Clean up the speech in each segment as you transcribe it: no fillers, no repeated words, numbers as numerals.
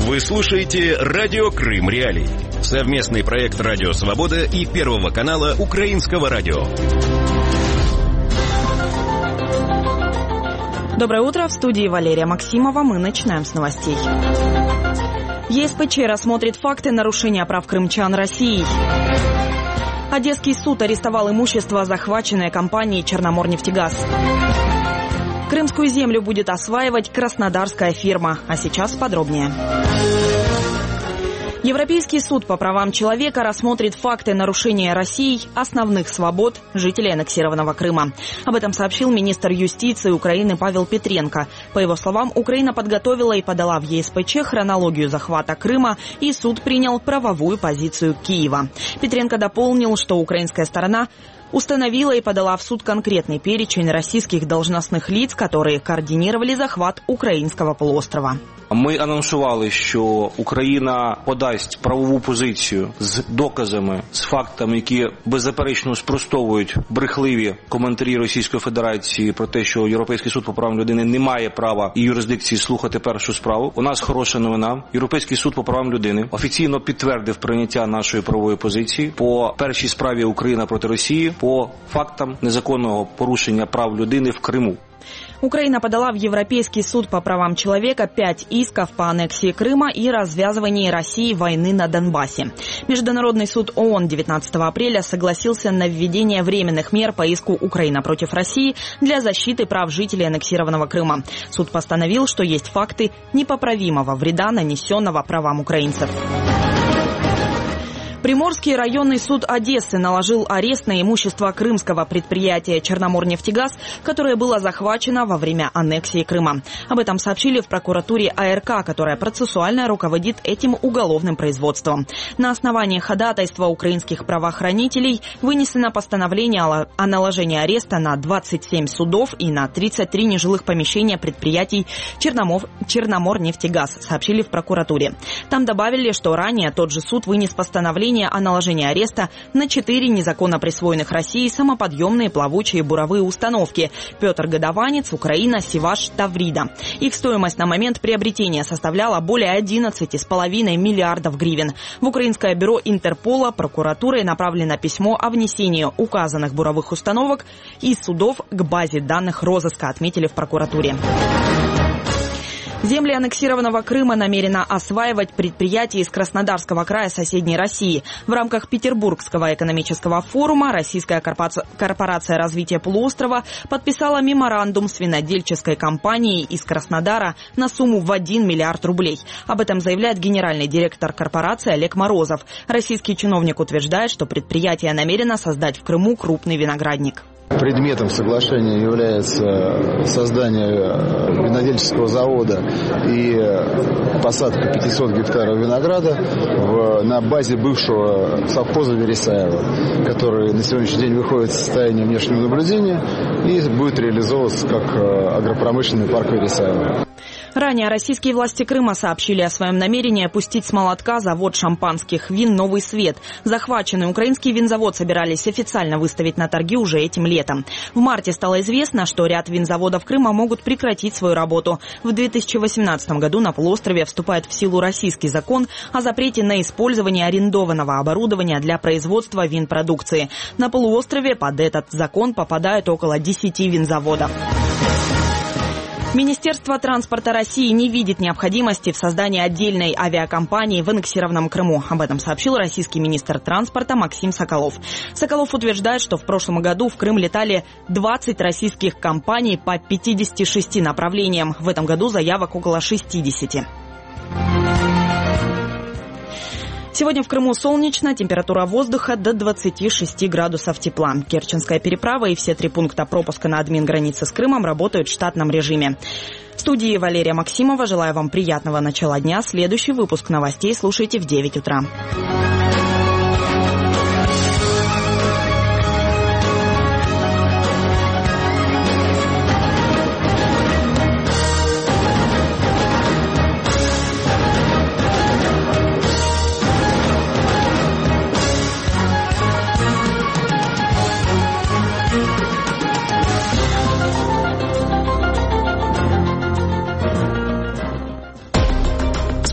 Вы слушаете «Радио Крым Реалии». Совместный проект «Радио Свобода» и Первого канала Украинского радио. Доброе утро. В студии Валерия Максимова. Мы начинаем с новостей. ЕСПЧ рассмотрит факты нарушения прав крымчан Россией. Одесский суд арестовал имущество, захваченное компанией «Черноморнефтегаз». Крымскую землю будет осваивать краснодарская фирма. А сейчас подробнее. Европейский суд по правам человека рассмотрит факты нарушения Россией основных свобод жителей аннексированного Крыма. Об этом сообщил министр юстиции Украины Павел Петренко. По его словам, Украина подготовила и подала в ЕСПЧ хронологию захвата Крыма, и суд принял правовую позицию Киева. Петренко дополнил, что украинская сторона установила и подала в суд конкретный перечень российских должностних лиц, которые координировали захват українського полуострова. Ми анонсували, що Україна подасть правову позицію з доказами, з фактами, які беззаперечно спростовують брехливі коментарі Російської Федерації про те, що Європейський суд по правам людини не має права і юрисдикції слухати першу справу. У нас хороша новина. Європейський суд по правам людини офіційно підтвердив прийняття нашої правової позиції по першій справі Україна проти Росії по фактам незаконного порушення прав людини в Криму. Украина подала в Европейский суд по правам человека 5 исков по аннексии Крыма и развязывании России войны на Донбассе. Международный суд ООН 19 апреля согласился на введение временных мер по иску Украина против России для защиты прав жителей аннексированного Крыма. Суд постановил, что есть факты непоправимого вреда, нанесенного правам украинцев. Приморский районный суд Одессы наложил арест на имущество крымского предприятия «Черноморнефтегаз», которое было захвачено во время аннексии Крыма. Об этом сообщили в прокуратуре АРК, которая процессуально руководит этим уголовным производством. На основании ходатайства украинских правоохранителей вынесено постановление о наложении ареста на 27 судов и на 33 нежилых помещения предприятий «Черноморнефтегаз», сообщили в прокуратуре. Там добавили, что ранее тот же суд вынес постановление о наложении ареста на 4 незаконно присвоенных России самоподъемные плавучие буровые установки «Петр Годованец», «Украина», «Севаш», «Таврида». Их стоимость на момент приобретения составляла более 11,5 миллиардов гривен. В украинское бюро Интерпола прокуратурой направлено письмо о внесении указанных буровых установок из судов к базе данных розыска, отметили в прокуратуре. Земли аннексированного Крыма намерено осваивать предприятия из Краснодарского края соседней России. В рамках Петербургского экономического форума Российская корпорация развития полуострова подписала меморандум с винодельческой компанией из Краснодара на сумму в 1 миллиард рублей. Об этом заявляет генеральный директор корпорации Олег Морозов. Российский чиновник утверждает, что предприятие намерено создать в Крыму крупный виноградник. Предметом соглашения является создание винодельческого завода и посадка 500 гектаров винограда на базе бывшего совхоза Вересаева, который на сегодняшний день выходит в состояние внешнего наблюдения и будет реализовываться как агропромышленный парк Вересаева. Ранее российские власти Крыма сообщили о своем намерении пустить с молотка завод шампанских вин «Новый свет». Захваченный украинский винзавод собирались официально выставить на торги уже этим летом. В марте стало известно, что ряд винзаводов Крыма могут прекратить свою работу. В 2018 году на полуострове вступает в силу российский закон о запрете на использование арендованного оборудования для производства винпродукции. На полуострове под этот закон попадают около 10 винзаводов. Министерство транспорта России не видит необходимости в создании отдельной авиакомпании в аннексированном Крыму. Об этом сообщил российский министр транспорта Максим Соколов. Соколов утверждает, что в прошлом году в Крым летали 20 российских компаний по 56 направлениям. В этом году заявок около 60. Сегодня в Крыму солнечно, температура воздуха до 26 градусов тепла. Керченская переправа и все 3 пункта пропуска на админгранице с Крымом работают в штатном режиме. В студии Валерия Максимова. Желаю вам приятного начала дня. Следующий выпуск новостей слушайте в 9 утра.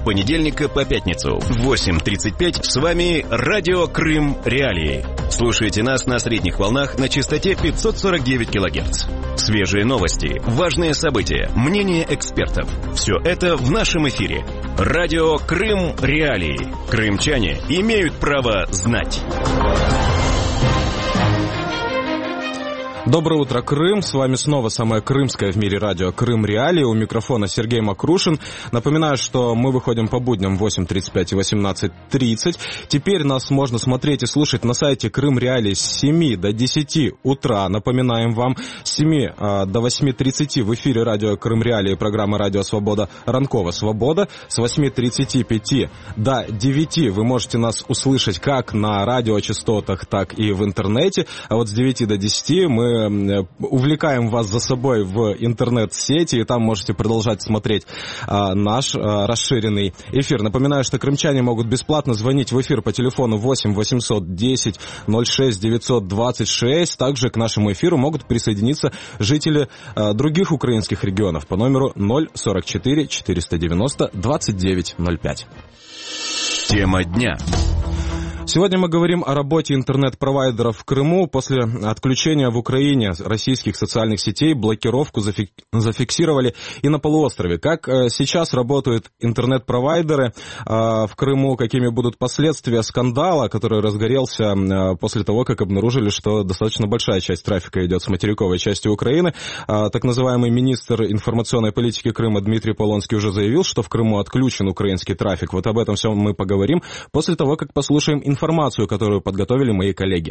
понедельника по пятницу в 8:35 с вами Радио Крым Реалии. Слушайте нас на средних волнах на частоте 549 кГц. Свежие новости, важные события, мнения экспертов. Все это в нашем эфире. Радио Крым Реалии. Крымчане имеют право знать. Доброе утро, Крым. С вами снова самое крымское в мире радио «Крым Реалии». У микрофона Сергей Макрушин. Напоминаю, что мы выходим по будням в 8:35 и 18:30. Теперь нас можно смотреть и слушать на сайте Крым Реалии с 7 до 10 утра. Напоминаем вам, с 7 до 8:30 в эфире радио «Крым Реалии» программа «Радио Свобода» «Ранкова Свобода». С 8:35 до 9 вы можете нас услышать как на радиочастотах, так и в интернете. А вот с 9 до 10 мы увлекаем вас за собой в интернет-сети, и там можете продолжать смотреть наш расширенный эфир. Напоминаю, что крымчане могут бесплатно звонить в эфир по телефону 8 800 10 06 926. Также к нашему эфиру могут присоединиться жители других украинских регионов по номеру 044 490 29 05. Тема дня. Сегодня мы говорим о работе интернет-провайдеров в Крыму. После отключения в Украине российских социальных сетей блокировку зафиксировали и на полуострове. Как сейчас работают интернет-провайдеры в Крыму, какими будут последствия скандала, который разгорелся после того, как обнаружили, что достаточно большая часть трафика идет с материковой части Украины. Так называемый министр информационной политики Крыма Дмитрий Полонский уже заявил, что в Крыму отключен украинский трафик. Вот об этом всем мы поговорим после того, как послушаем информацию, которую подготовили мои коллеги.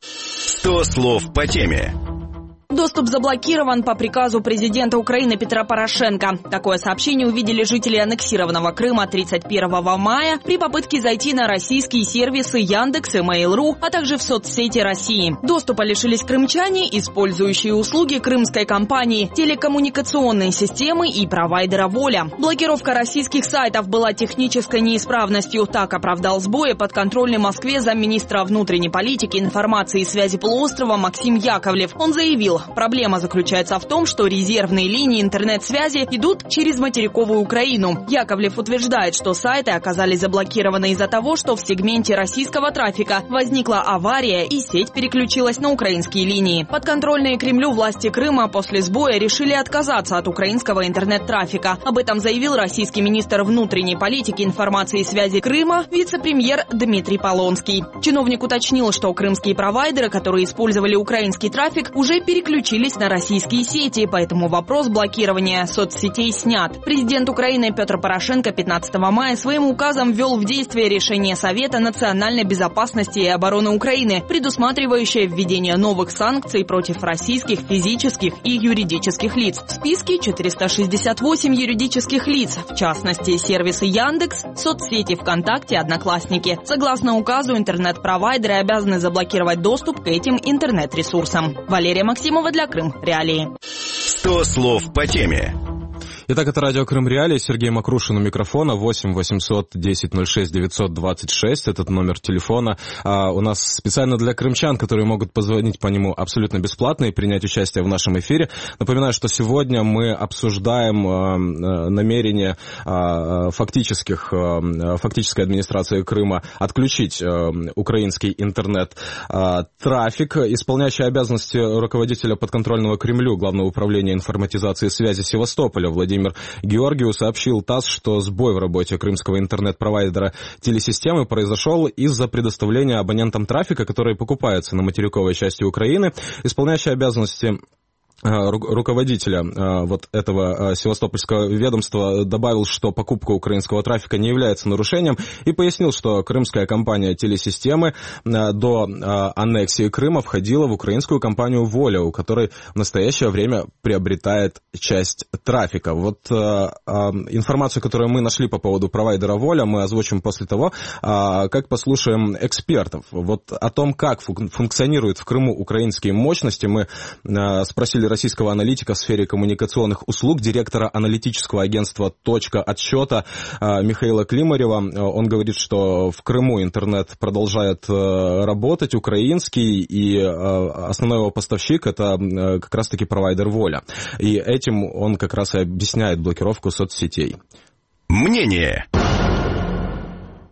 100 слов по теме. Доступ заблокирован по приказу президента Украины Петра Порошенко. Такое сообщение увидели жители аннексированного Крыма 31 мая при попытке зайти на российские сервисы Яндекс и Mail.ru, а также в соцсети России. Доступа лишились крымчане, использующие услуги крымской компании, телекоммуникационные системы и провайдера «Воля». Блокировка российских сайтов была технической неисправностью. Так оправдал сбои подконтрольный Москве замминистра внутренней политики, информации и связи полуострова Максим Яковлев. Он заявил, проблема заключается в том, что резервные линии интернет-связи идут через материковую Украину. Яковлев утверждает, что сайты оказались заблокированы из-за того, что в сегменте российского трафика возникла авария и сеть переключилась на украинские линии. Подконтрольные Кремлю власти Крыма после сбоя решили отказаться от украинского интернет-трафика. Об этом заявил российский министр внутренней политики, информации и связи Крыма, вице-премьер Дмитрий Полонский. Чиновник уточнил, что крымские провайдеры, которые использовали украинский трафик, уже переключились на российские сети, поэтому вопрос блокирования соцсетей снят. Президент Украины Петр Порошенко 15 мая своим указом ввел в действие решение Совета национальной безопасности и обороны Украины, предусматривающее введение новых санкций против российских физических и юридических лиц. В списке 468 юридических лиц, в частности, сервисы Яндекс, соцсети ВКонтакте, Одноклассники. Согласно указу, интернет-провайдеры обязаны заблокировать доступ к этим интернет-ресурсам. Валерия Максимова для Крым Реалии. 100 слов по теме. Итак, это радио «Крым Реалии», Сергей Макрушин у микрофона, 8 800 10 06 926, этот номер телефона. У нас специально для крымчан, которые могут позвонить по нему абсолютно бесплатно и принять участие в нашем эфире. Напоминаю, что сегодня мы обсуждаем намерение фактической администрации Крыма отключить украинский интернет-трафик. Исполняющий обязанности руководителя подконтрольного Кремлю Главного управления информатизации и связи Севастополя Владимир Георгиев сообщил ТАСС, что сбой в работе крымского интернет-провайдера телесистемы произошел из-за предоставления абонентам трафика, который покупается на материковой части Украины. Исполняющий обязанности руководителя вот этого севастопольского ведомства добавил, что покупка украинского трафика не является нарушением, и пояснил, что крымская компания телесистемы до аннексии Крыма входила в украинскую компанию «Воля», у которой в настоящее время приобретает часть трафика. Вот информацию, которую мы нашли по поводу провайдера «Воля», мы озвучим после того, как послушаем экспертов. Вот о том, как функционируют в Крыму украинские мощности, мы спросили российского аналитика в сфере коммуникационных услуг, директора аналитического агентства «Точка отсчета» Михаила Климарева. Он говорит, что в Крыму интернет продолжает работать, украинский, и основной его поставщик — это как раз-таки провайдер «Воля». И этим он как раз и объясняет блокировку соцсетей. Мнение.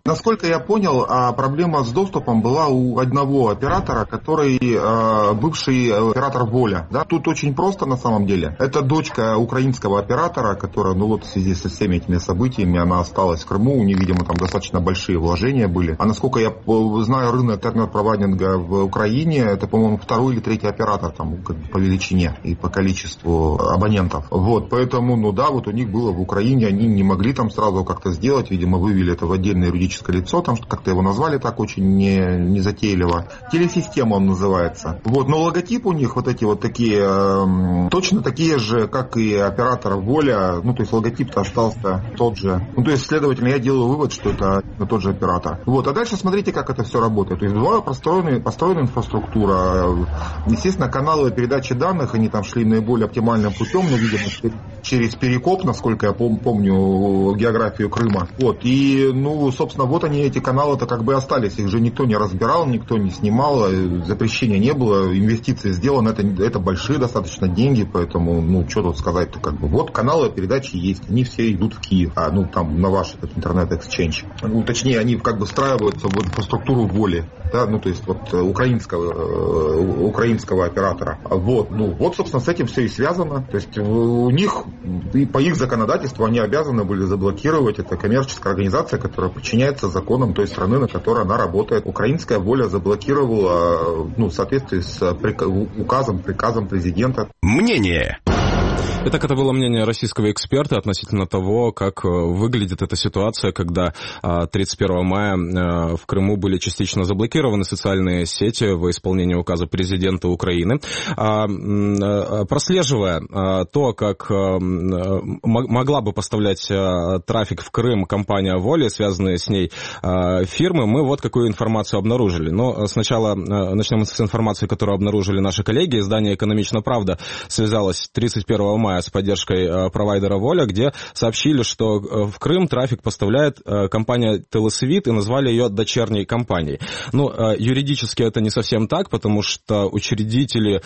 Насколько я понял, проблема с доступом была у одного оператора, который бывший оператор «Воля». Да? Тут очень просто на самом деле. Это дочка украинского оператора, которая, в связи со всеми этими событиями, она осталась в Крыму. У нее, видимо, там достаточно большие вложения были. А насколько я знаю, рынок интернет-провайдинга в Украине, это, по-моему, второй или третий оператор там, по величине и по количеству абонентов. Поэтому, у них было в Украине, они не могли там сразу как-то сделать, видимо, вывели это в отдельное юридическое лицо, там как-то его назвали так очень незатейливо. Телесистема он называется. Но логотип у них такие, точно такие же, как и оператор «Воля», то есть логотип-то остался тот же. То есть, следовательно, я делаю вывод, что это тот же оператор. А дальше смотрите, как это все работает. То есть, была построена инфраструктура. Естественно, каналы передачи данных, они там шли наиболее оптимальным путем, видимо, через Перекоп, насколько я помню географию Крыма. И, собственно, они, эти каналы-то как бы остались. Их же никто не разбирал, никто не снимал, запрещения не было, инвестиции сделаны, это большие достаточно деньги, поэтому, что тут сказать-то, каналы передачи есть, они все идут в Киев, там, на ваш интернет-эксченж. Точнее, они как бы встраиваются в инфраструктуру «Воли», да, то есть украинского оператора. Собственно, с этим все и связано. То есть у них, и по их законодательству, они обязаны были заблокировать. Это коммерческая организация, которая подчиняется законам той страны, на которой она работает. Украинская «Воля» заблокировала, в соответствии с приказом президента. Мнение. Итак, это было мнение российского эксперта относительно того, как выглядит эта ситуация, когда 31 мая в Крыму были частично заблокированы социальные сети во исполнение указа президента Украины. Прослеживая то, как могла бы поставлять трафик в Крым компания «Воля», связанные с ней фирмы, мы какую информацию обнаружили. Но сначала начнем с информации, которую обнаружили наши коллеги. Издание «Экономичная правда» связалось 31 мая с поддержкой провайдера «Воля», где сообщили, что в Крым трафик поставляет компания «Телесвит» и назвали ее дочерней компанией. Юридически это не совсем так, потому что учредители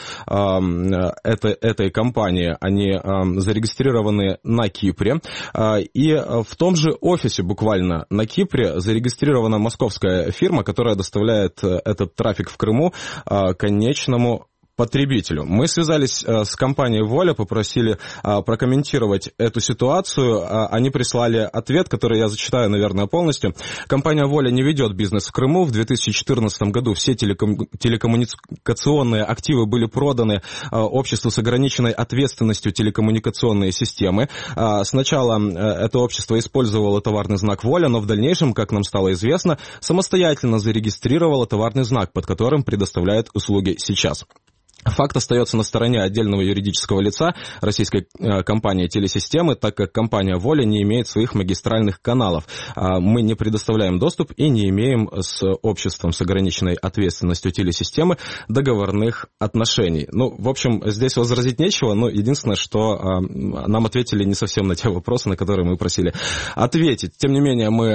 этой компании, они зарегистрированы на Кипре, и в том же офисе буквально на Кипре зарегистрирована московская фирма, которая доставляет этот трафик в Крыму конечному потребителю. Мы связались с компанией «Воля», попросили прокомментировать эту ситуацию. Они прислали ответ, который я зачитаю, наверное, полностью. Компания «Воля» не ведет бизнес в Крыму. В 2014 году все телекоммуникационные активы были проданы обществу с ограниченной ответственностью телекоммуникационные системы. Сначала это общество использовало товарный знак «Воля», но в дальнейшем, как нам стало известно, самостоятельно зарегистрировало товарный знак, под которым предоставляет услуги сейчас. Факт остается на стороне отдельного юридического лица российской компании «Телесистемы», так как компания «Воля» не имеет своих магистральных каналов. Мы не предоставляем доступ и не имеем с обществом с ограниченной ответственностью «Телесистемы» договорных отношений. В общем, здесь возразить нечего, но единственное, что нам ответили не совсем на те вопросы, на которые мы просили ответить. Тем не менее, мы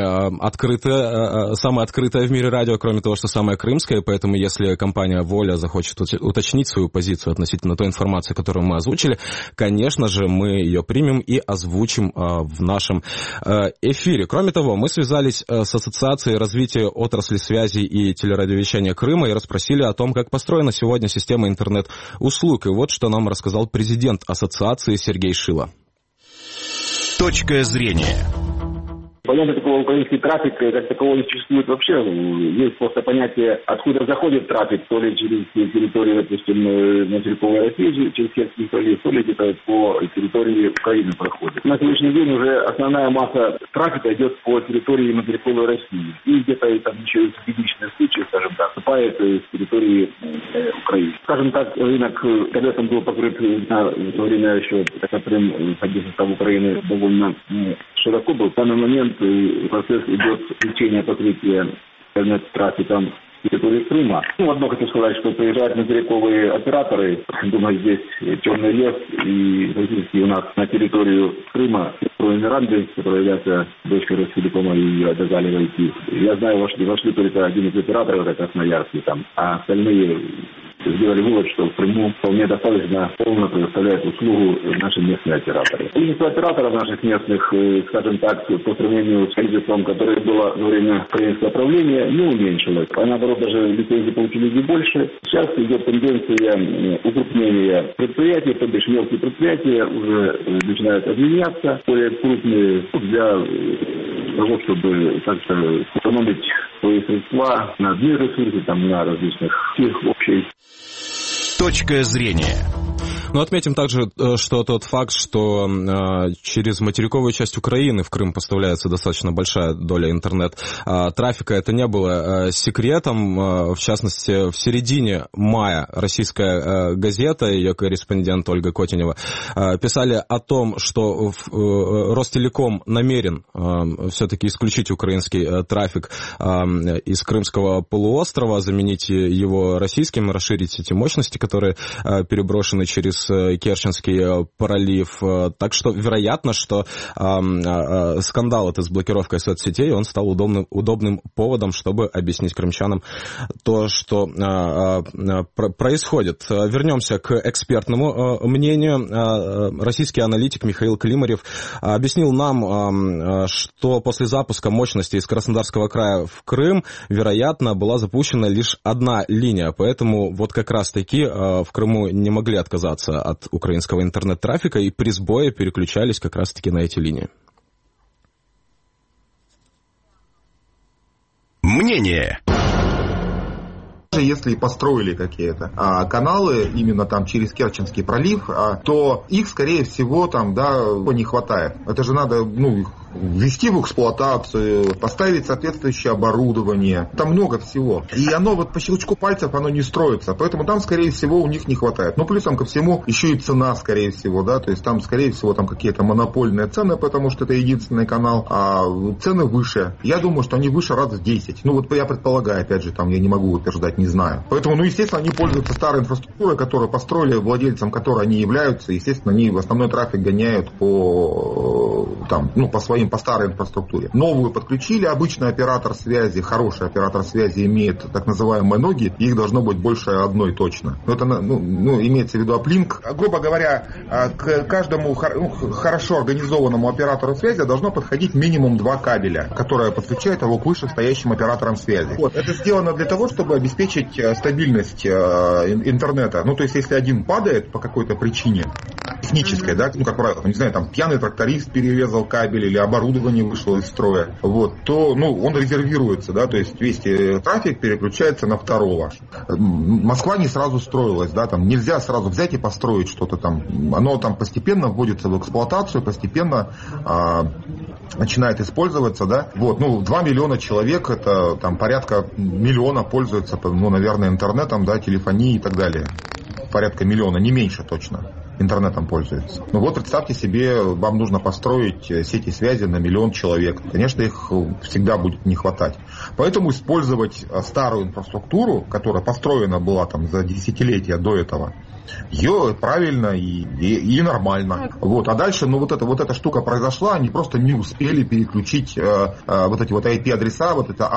самое открытое в мире радио, кроме того, что самое крымское, поэтому если компания «Воля» захочет уточнить свою позицию относительно той информации, которую мы озвучили, конечно же, мы ее примем и озвучим в нашем эфире. Кроме того, мы связались с Ассоциацией развития отрасли связи и телерадиовещания Крыма и расспросили о том, как построена сегодня система интернет-услуг. И вот что нам рассказал президент ассоциации Сергей Шило. Точка зрения. Понятия такого украинский трафик как такового не существует вообще. Есть просто понятие, откуда заходит трафик, то ли через территорию, допустим, материковой России, через Керченский пролив, то ли где-то по территории Украины проходит. На сегодняшний день уже основная масса трафика идет по территории материковой России. И где-то там еще есть единичные случаи, скажем так, вступает с территории Украины. Скажем так, рынок, когда там был покрыт во время еще, как Крым входил в состав Украины, довольно широко был. В данный момент процесс идет увеличения покрытия интернет-трафиком территории Крыма. Одно хочу сказать, что приезжают материковые операторы, думаю, здесь Черный лес и фактически у нас на территорию Крыма Мирандович, который является дочкой Росфилиппома и отказали войти. Я знаю, вошли только один из операторов, это Красноярский, там, а остальные сделали вывод, что в Крыму вполне достаточно полно предоставляют услугу наши местные операторы. Количество операторов наших местных, скажем так, по сравнению с количеством, которое было во время украинского правления, не уменьшилось. А наоборот, даже лицензии получили не больше. Сейчас идет тенденция укрупнения предприятий, то бишь мелкие предприятия уже начинают объединяться, более крупные, для того, чтобы как-то сэкономить свои средства на одни ресурсы, там, на различных общих. Точка зрения. Но отметим также, что тот факт, что через материковую часть Украины в Крым поставляется достаточно большая доля интернет-трафика, это не было секретом. В частности, в середине мая российская газета, ее корреспондент Ольга Котенева, писали о том, что Ростелеком намерен все-таки исключить украинский трафик из Крымского полуострова, заменить его российским, расширить эти мощности, которые переброшены через Керченский пролив. Так что вероятно, что скандал этот с блокировкой соцсетей, он стал удобным поводом, чтобы объяснить крымчанам то, что происходит. Вернемся к экспертному мнению. Российский аналитик Михаил Климарев объяснил нам, что после запуска мощности из Краснодарского края в Крым, вероятно, была запущена лишь одна линия. Поэтому вот как раз-таки в Крыму не могли отказаться от украинского интернет-трафика и при сбое переключались как раз-таки на эти линии. Мнение. Если построили какие-то каналы именно там через Керченский пролив, то их, скорее всего, там, не хватает. Это же надо, ввести в эксплуатацию, поставить соответствующее оборудование. Там много всего. И оно вот по щелчку пальцев оно не строится. Поэтому там, скорее всего, у них не хватает. Плюсом ко всему, еще и цена, скорее всего, то есть там, скорее всего, там какие-то монопольные цены, потому что это единственный канал, а цены выше. Я думаю, что они выше раз в 10. Я предполагаю, опять же, там я не могу утверждать, не знаю. Поэтому, естественно, они пользуются старой инфраструктурой, которую построили, владельцем которой они являются. Естественно, они основной трафик гоняют по старой инфраструктуре. Новую подключили, обычный оператор связи, хороший оператор связи имеет так называемые ноги, их должно быть больше одной точно. Это, имеется в виду аплинк. Грубо говоря, к каждому хорошо организованному оператору связи должно подходить минимум 2 кабеля, которые подключают его к вышестоящим операторам связи. Это сделано для того, чтобы обеспечить стабильность интернета. То есть, если один падает по какой-то причине, технической, как правило, пьяный тракторист перерезал кабель или оборудование вышло из строя, то, он резервируется, то есть весь трафик переключается на второго. Москва не сразу строилась, нельзя сразу взять и построить что-то там. Оно там постепенно вводится в эксплуатацию, постепенно начинает использоваться, 2 миллиона человек, это там порядка миллиона пользуются, наверное, интернетом, телефонией и так далее. Порядка миллиона, не меньше точно. Интернетом пользуются. Представьте себе, вам нужно построить сети связи на 1 миллион человек. Конечно, их всегда будет не хватать. Поэтому использовать старую инфраструктуру, которая построена была за десятилетия до этого, ее правильно и нормально. А дальше, эта штука произошла, они просто не успели переключить эти IP-адреса,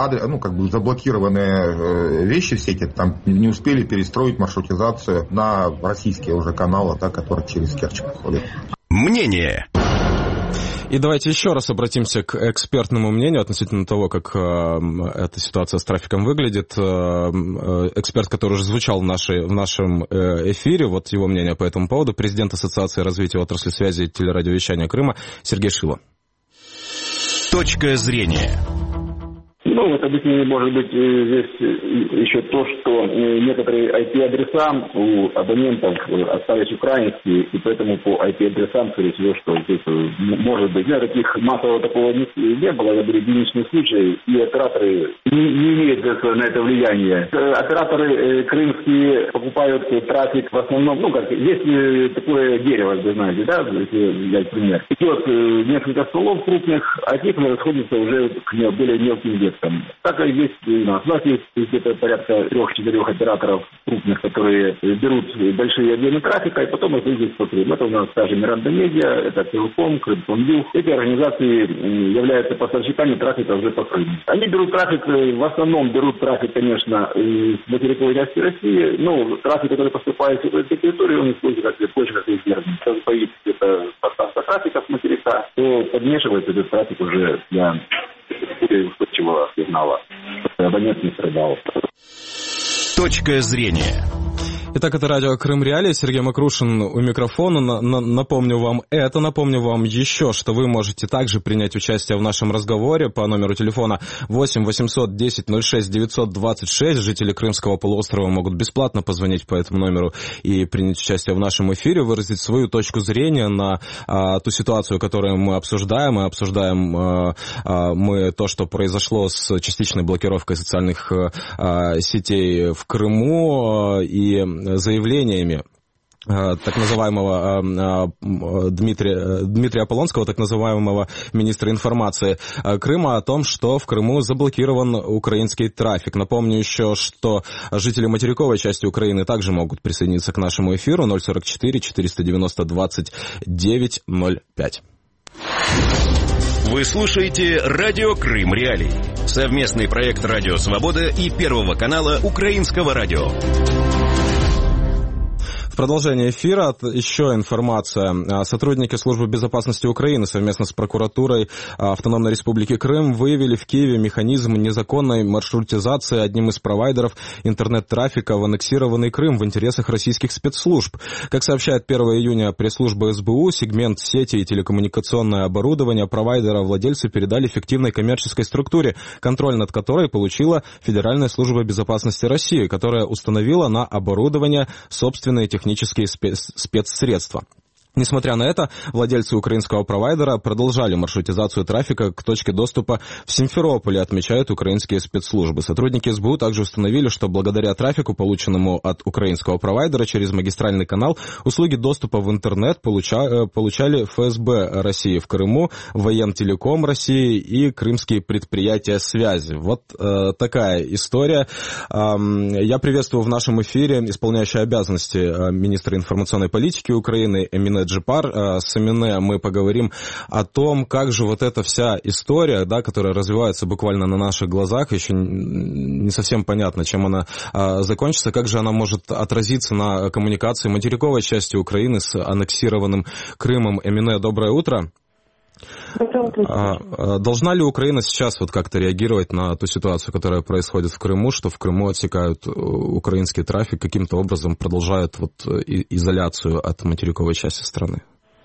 заблокированные вещи все эти, не успели перестроить маршрутизацию на российские уже каналы, которые через Керчь проходят. Мнение. И давайте еще раз обратимся к экспертному мнению относительно того, как эта ситуация с трафиком выглядит. Эксперт, который уже звучал в нашем эфире, его мнение по этому поводу, президент Ассоциации развития отрасли связи и телерадиовещания Крыма Сергей Шило. Точка зрения. Объяснение может быть здесь еще то, что некоторые IP-адреса у абонентов остались украинские, и поэтому по IP-адресам, скорее всего, что здесь может быть. Таких массового такого не было, это были единичные случаи, и операторы не имеют на это влияния. Операторы крымские покупают трафик в основном, есть такое дерево, вы знаете, если взять пример. Идет несколько стволов крупных, а те расходятся уже к более мелким веткам. трафиком. Так и есть у нас. У нас есть где-то порядка 3-4 операторов крупных, которые берут большие объемы трафика и потом их по Крыму. Это у нас, скажем, Миранда Медиа, это Телком, Крымтонвью. Эти организации являются поставщиками трафика уже по Крыму. Они берут трафик, в основном берут трафик, конечно, с материковой части России. Но трафик, который поступает с этой территории, он использует больше как резервный. Если появится где-то поставка трафика с материка, то подмешивается этот трафик уже для устойчивого сигнала, чтобы абонент не страдал. Точка зрения. Итак, это радио Крым Реалии. Сергей Макрушин у микрофона. Напомню вам еще, что вы можете также принять участие в нашем разговоре по номеру телефона 8 800 10 06 926. Жители Крымского полуострова могут бесплатно позвонить по этому номеру и принять участие в нашем эфире, выразить свою точку зрения на ту ситуацию, которую мы обсуждаем. Мы обсуждаем то, что произошло с частичной блокировкой социальных сетей в Крыму и заявлениями так называемого Дмитрия Полонского, так называемого министра информации Крыма, о том, что в Крыму заблокирован украинский трафик. Напомню еще, что жители материковой части Украины также могут присоединиться к нашему эфиру 044 490 29 05. Вы слушаете радио Крым Реалии, совместный проект Радио Свобода и Первого канала Украинского радио. В продолжение эфира еще информация. Сотрудники Службы безопасности Украины совместно с прокуратурой Автономной Республики Крым выявили в Киеве механизм незаконной маршрутизации одним из провайдеров интернет-трафика в аннексированный Крым в интересах российских спецслужб. Как сообщает 1 июня пресс-служба СБУ, сегмент сети и телекоммуникационное оборудование провайдера владельцы передали фиктивной коммерческой структуре, контроль над которой получила Федеральная служба безопасности России, которая установила на оборудование собственные технические спецсредства. Несмотря на это, владельцы украинского провайдера продолжали маршрутизацию трафика к точке доступа в Симферополе, отмечают украинские спецслужбы. Сотрудники СБУ также установили, что благодаря трафику, полученному от украинского провайдера через магистральный канал, услуги доступа в интернет получали ФСБ России в Крыму, Воентелеком России и крымские предприятия связи. Вот такая история. Я приветствую в нашем эфире исполняющего обязанности министра информационной политики Украины Эмине Джипар. С Эмине мы поговорим о том, как же вот эта вся история, да, которая развивается буквально на наших глазах, еще не совсем понятно, чем она закончится, как же она может отразиться на коммуникации материковой части Украины с аннексированным Крымом. Эмине, доброе утро. Должна ли Украина сейчас вот как-то реагировать на ту ситуацию, которая происходит в Крыму, что в Крыму отсекают украинский трафик, каким-то образом продолжают вот изоляцию от материковой части страны?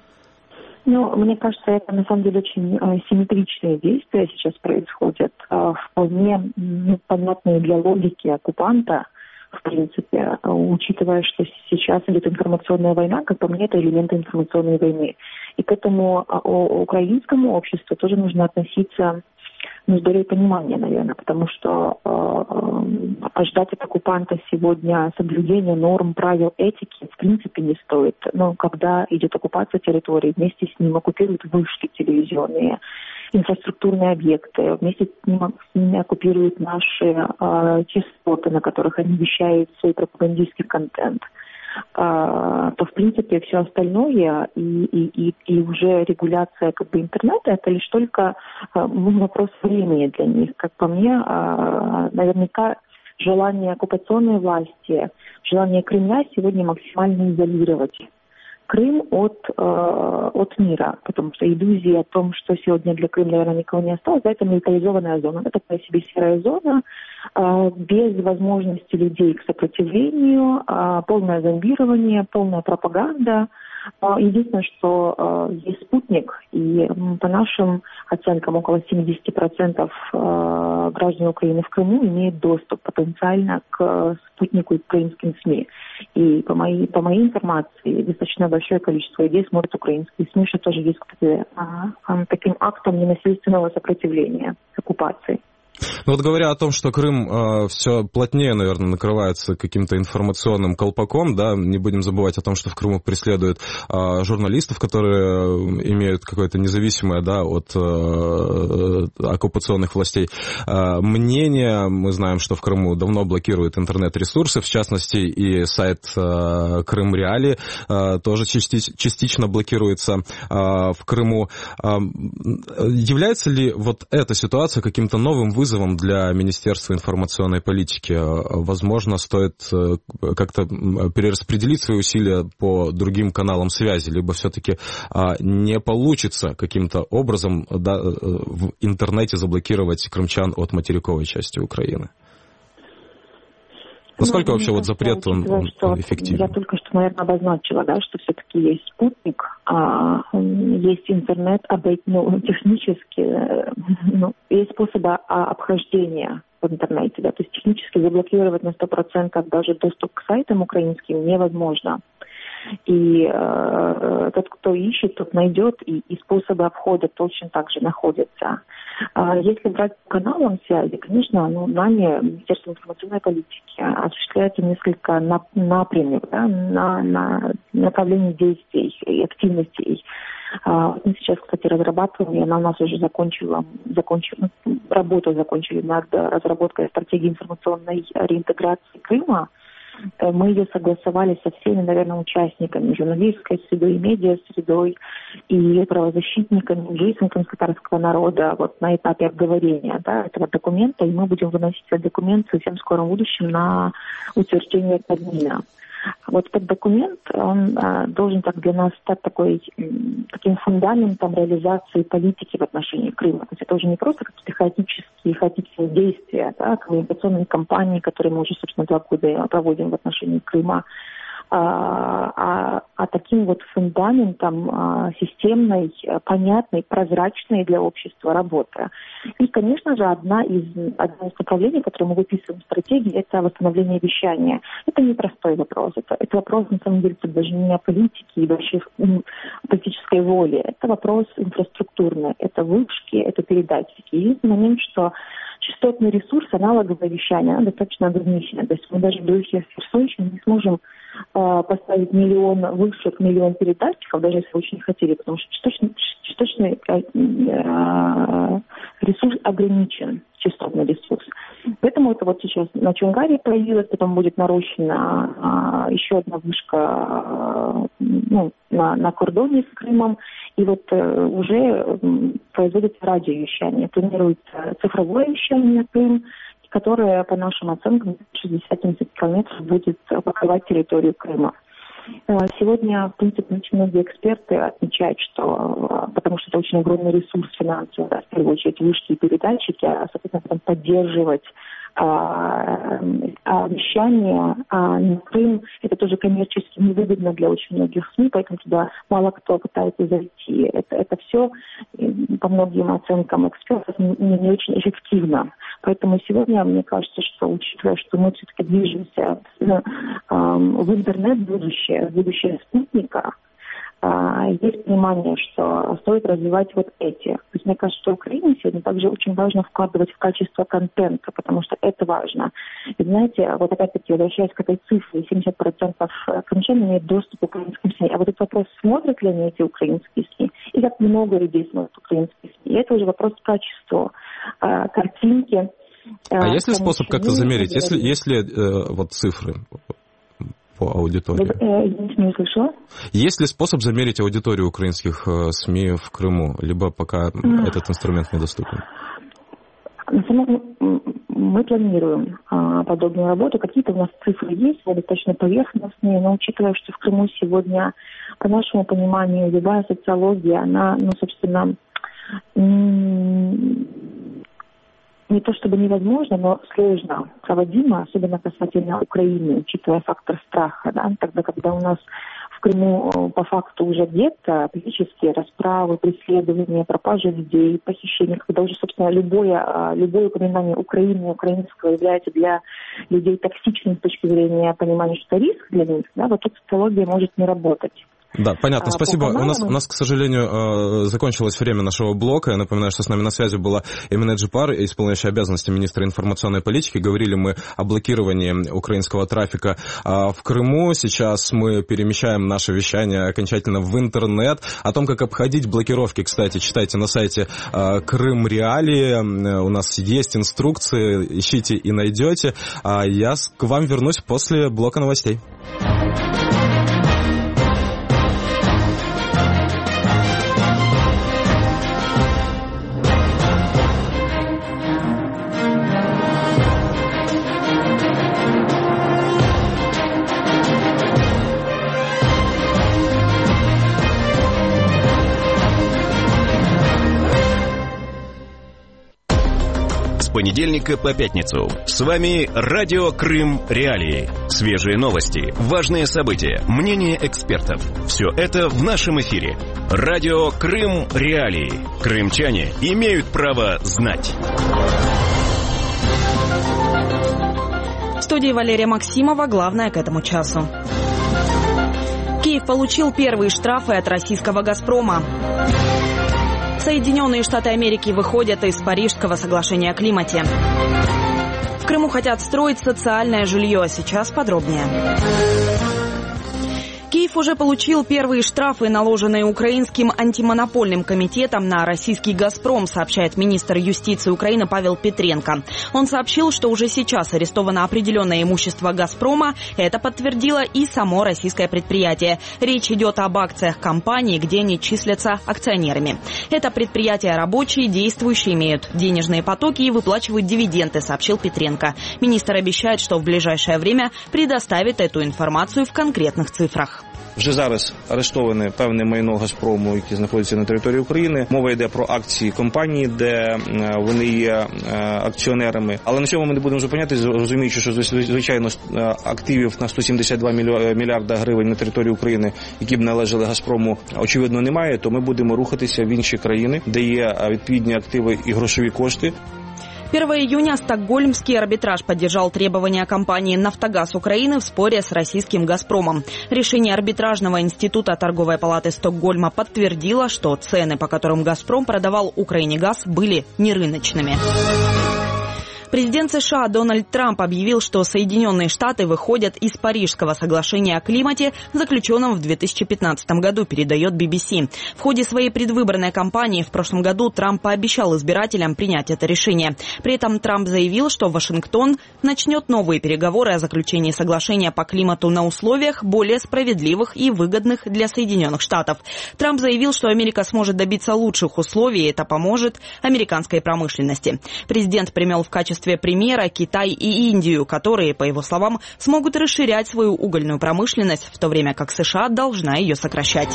Ну, мне кажется, это на самом деле очень симметричные действия сейчас происходят, вполне непонятные для логики оккупанта. В принципе, учитывая, что сейчас идет информационная война, как по мне, это элементы информационной войны. И к этому украинскому обществу тоже нужно относиться с долей понимания, наверное, потому что ждать от оккупанта сегодня соблюдения норм, правил этики в принципе не стоит. Но когда идет оккупация территории, вместе с ним оккупируют вышки телевизионные, инфраструктурные объекты, вместе с ними оккупируют наши частоты, на которых они вещают свой пропагандистский контент, то, в принципе, все остальное и уже регуляция как бы интернета, это лишь только вопрос времени для них. Как по мне, наверняка желание оккупационной власти, желание Кремля сегодня максимально изолировать Крым от мира, потому что иллюзии о том, что сегодня для Крыма, наверное, никого не осталось, да, это милитаризованная зона, это по себе серая зона, без возможности людей к сопротивлению, полное зомбирование, полная пропаганда. Единственное, что есть спутник, и по нашим оценкам около 70% граждан Украины в Крыму имеют доступ потенциально к спутнику и украинским СМИ. И по моей информации, достаточно большое количество людей смотрят украинские СМИ, что тоже есть, кстати, таким актом ненасильственного сопротивления оккупации. Ну вот говоря о том, что Крым все плотнее, наверное, накрывается каким-то информационным колпаком, да, не будем забывать о том, что в Крыму преследуют журналистов, которые имеют какое-то независимое, да, от оккупационных властей мнение. Мы знаем, что в Крыму давно блокируют интернет-ресурсы, в частности и сайт Крым Реалии тоже частично блокируется в Крыму. Является ли вот эта ситуация каким-то новым вызовом для Министерства информационной политики? Возможно, стоит как-то перераспределить свои усилия по другим каналам связи, либо все-таки не получится каким-то образом, да, в интернете заблокировать крымчан от материковой части Украины? Насколько вообще вот запрет, он эффективен? Я только что, наверное, обозначила, да, что все-таки есть спутник, есть интернет, технически, есть способы обхождения в интернете, да, то есть технически заблокировать на 100% даже доступ к сайтам украинским невозможно. И тот, кто ищет, тот найдет, и способы обхода точно так же находятся. Если брать по каналам связи, конечно, нами, Министерством информационной политики, осуществляется несколько напрямов, да, на направлении действий и активностей. Мы сейчас, кстати, разрабатываем, она у нас уже работу закончили над разработкой стратегии информационной реинтеграции Крыма. Мы ее согласовали со всеми, наверное, участниками журналистской средой, медиа-средой и правозащитниками, жителями крымскотатарского народа вот на этапе обговорения, да, этого документа, и мы будем выносить этот документ в совсем скором будущем на утверждение Кабмина. Вот этот документ, он должен так для нас стать таким фундаментом реализации политики в отношении Крыма. То есть это уже не просто какие-то хаотические действия, да, коммуникационные кампании, которые мы уже, собственно, 2 года проводим в отношении Крыма, а таким вот фундаментом системной, понятной, прозрачной для общества работы. И, конечно же, одно из направлений, которые мы выписываем в стратегии, это восстановление вещания. Это непростой вопрос. Это вопрос, на самом деле, даже не о политике и вообще политической воле. Это вопрос инфраструктурный. Это вышки, это передатчики. И есть момент, что частотный ресурс, аналоговое вещание, оно достаточно ограничено. То есть мы даже в духе Херсонщины не сможем поставить 1 миллион вышек, 1 миллион передатчиков, даже если очень хотели, потому что частотный ресурс ограничен, частотный ресурс. Поэтому это вот сейчас на Чонгаре появилось, потом будет нарощена еще одна вышка на кордоне с Крымом, и вот уже производится радиовещание, планируется цифровое вещание на Крым, которое, по нашим оценкам, 60-70 километров будет покрывать территорию Крыма. Сегодня, в принципе, очень многие эксперты отмечают, что, потому что это очень огромный ресурс финансовый, да, в первую очередь вышки и передатчики, соответственно, поддерживать вещание на Крым, это тоже коммерчески невыгодно для очень многих СМИ, поэтому туда мало кто пытается зайти. Это все, по многим оценкам экспертов, не очень эффективно. Поэтому сегодня, мне кажется, что, учитывая, что мы все-таки движемся в будущее спутника, есть понимание, что стоит развивать вот эти. То есть мне кажется, что Украине сегодня также очень важно вкладывать в качество контента, потому что это важно. И знаете, вот опять-таки, возвращаясь к этой цифре, 70% крымчан имеют доступ к украинским СМИ. А вот этот вопрос, смотрят ли они эти украинские СМИ, и как много людей смотрят украинские СМИ. И это уже вопрос качества картинки. А есть ли способ как-то замерить? Если вот цифры по аудитории? Я не слышала. Есть ли способ замерить аудиторию украинских СМИ в Крыму, либо пока этот инструмент недоступен? На самом деле мы планируем подобную работу. Какие-то у нас цифры есть, достаточно поверхностные, но учитывая, что в Крыму сегодня, по нашему пониманию, любая социология, она, собственно, не то чтобы невозможно, но сложно проводимо, особенно касательно Украины, учитывая фактор страха. Да? Тогда, когда у нас в Крыму по факту уже где-то политические расправы, преследования, пропажи людей, похищения, когда уже, собственно, любое упоминание Украины, украинского является для людей токсичным с точки зрения понимания, что риск для них, да, вот тут социология может не работать. Да, понятно, спасибо. У нас, к сожалению, закончилось время нашего блока. Я напоминаю, что с нами на связи была Эмине Джипар, исполняющая обязанности министра информационной политики. Говорили мы о блокировании украинского трафика в Крыму. Сейчас мы перемещаем наше вещание окончательно в интернет. О том, как обходить блокировки, кстати, читайте на сайте Крым Реалии. У нас есть инструкции, ищите и найдете. Я к вам вернусь после блока новостей. С понедельника по пятницу. С вами Радио Крым Реалии. Свежие новости, важные события, мнения экспертов. Все это в нашем эфире. Радио Крым Реалии. Крымчане имеют право знать. В студии Валерия Максимова. Главное к этому часу. Киев получил первые штрафы от российского «Газпрома». Соединенные Штаты Америки выходят из Парижского соглашения о климате. В Крыму хотят строить социальное жилье. Сейчас подробнее. Киев уже получил первые штрафы, наложенные Украинским антимонопольным комитетом на российский «Газпром», сообщает министр юстиции Украины Павел Петренко. Он сообщил, что уже сейчас арестовано определенное имущество «Газпрома». Это подтвердило и само российское предприятие. Речь идет об акциях компании, где они числятся акционерами. Это предприятия рабочие, действующие, имеют денежные потоки и выплачивают дивиденды, сообщил Петренко. Министр обещает, что в ближайшее время предоставит эту информацию в конкретных цифрах. Вже зараз арештоване певне майно «Газпрому», яке знаходиться на території України. Мова йде про акції компанії, де вони є акціонерами. Але на цьому ми не будемо зупинятися, розуміючи, що, звичайно, активів на 172 мільярда гривень на території України, які б належали «Газпрому», очевидно, немає, то ми будемо рухатися в інші країни, де є відповідні активи і грошові кошти. 1 июня Стокгольмский арбитраж поддержал требования компании «Нафтогаз Украины» в споре с российским «Газпромом». Решение арбитражного института торговой палаты Стокгольма подтвердило, что цены, по которым «Газпром» продавал Украине газ, были нерыночными. Президент США Дональд Трамп объявил, что Соединенные Штаты выходят из Парижского соглашения о климате, заключенном в 2015 году, передает BBC. В ходе своей предвыборной кампании в прошлом году Трамп пообещал избирателям принять это решение. При этом Трамп заявил, что Вашингтон начнет новые переговоры о заключении соглашения по климату на условиях, более справедливых и выгодных для Соединенных Штатов. Трамп заявил, что Америка сможет добиться лучших условий, и это поможет американской промышленности. Президент привел в качестве примера Китай и Индию, которые, по его словам, смогут расширять свою угольную промышленность, в то время как США должна ее сокращать.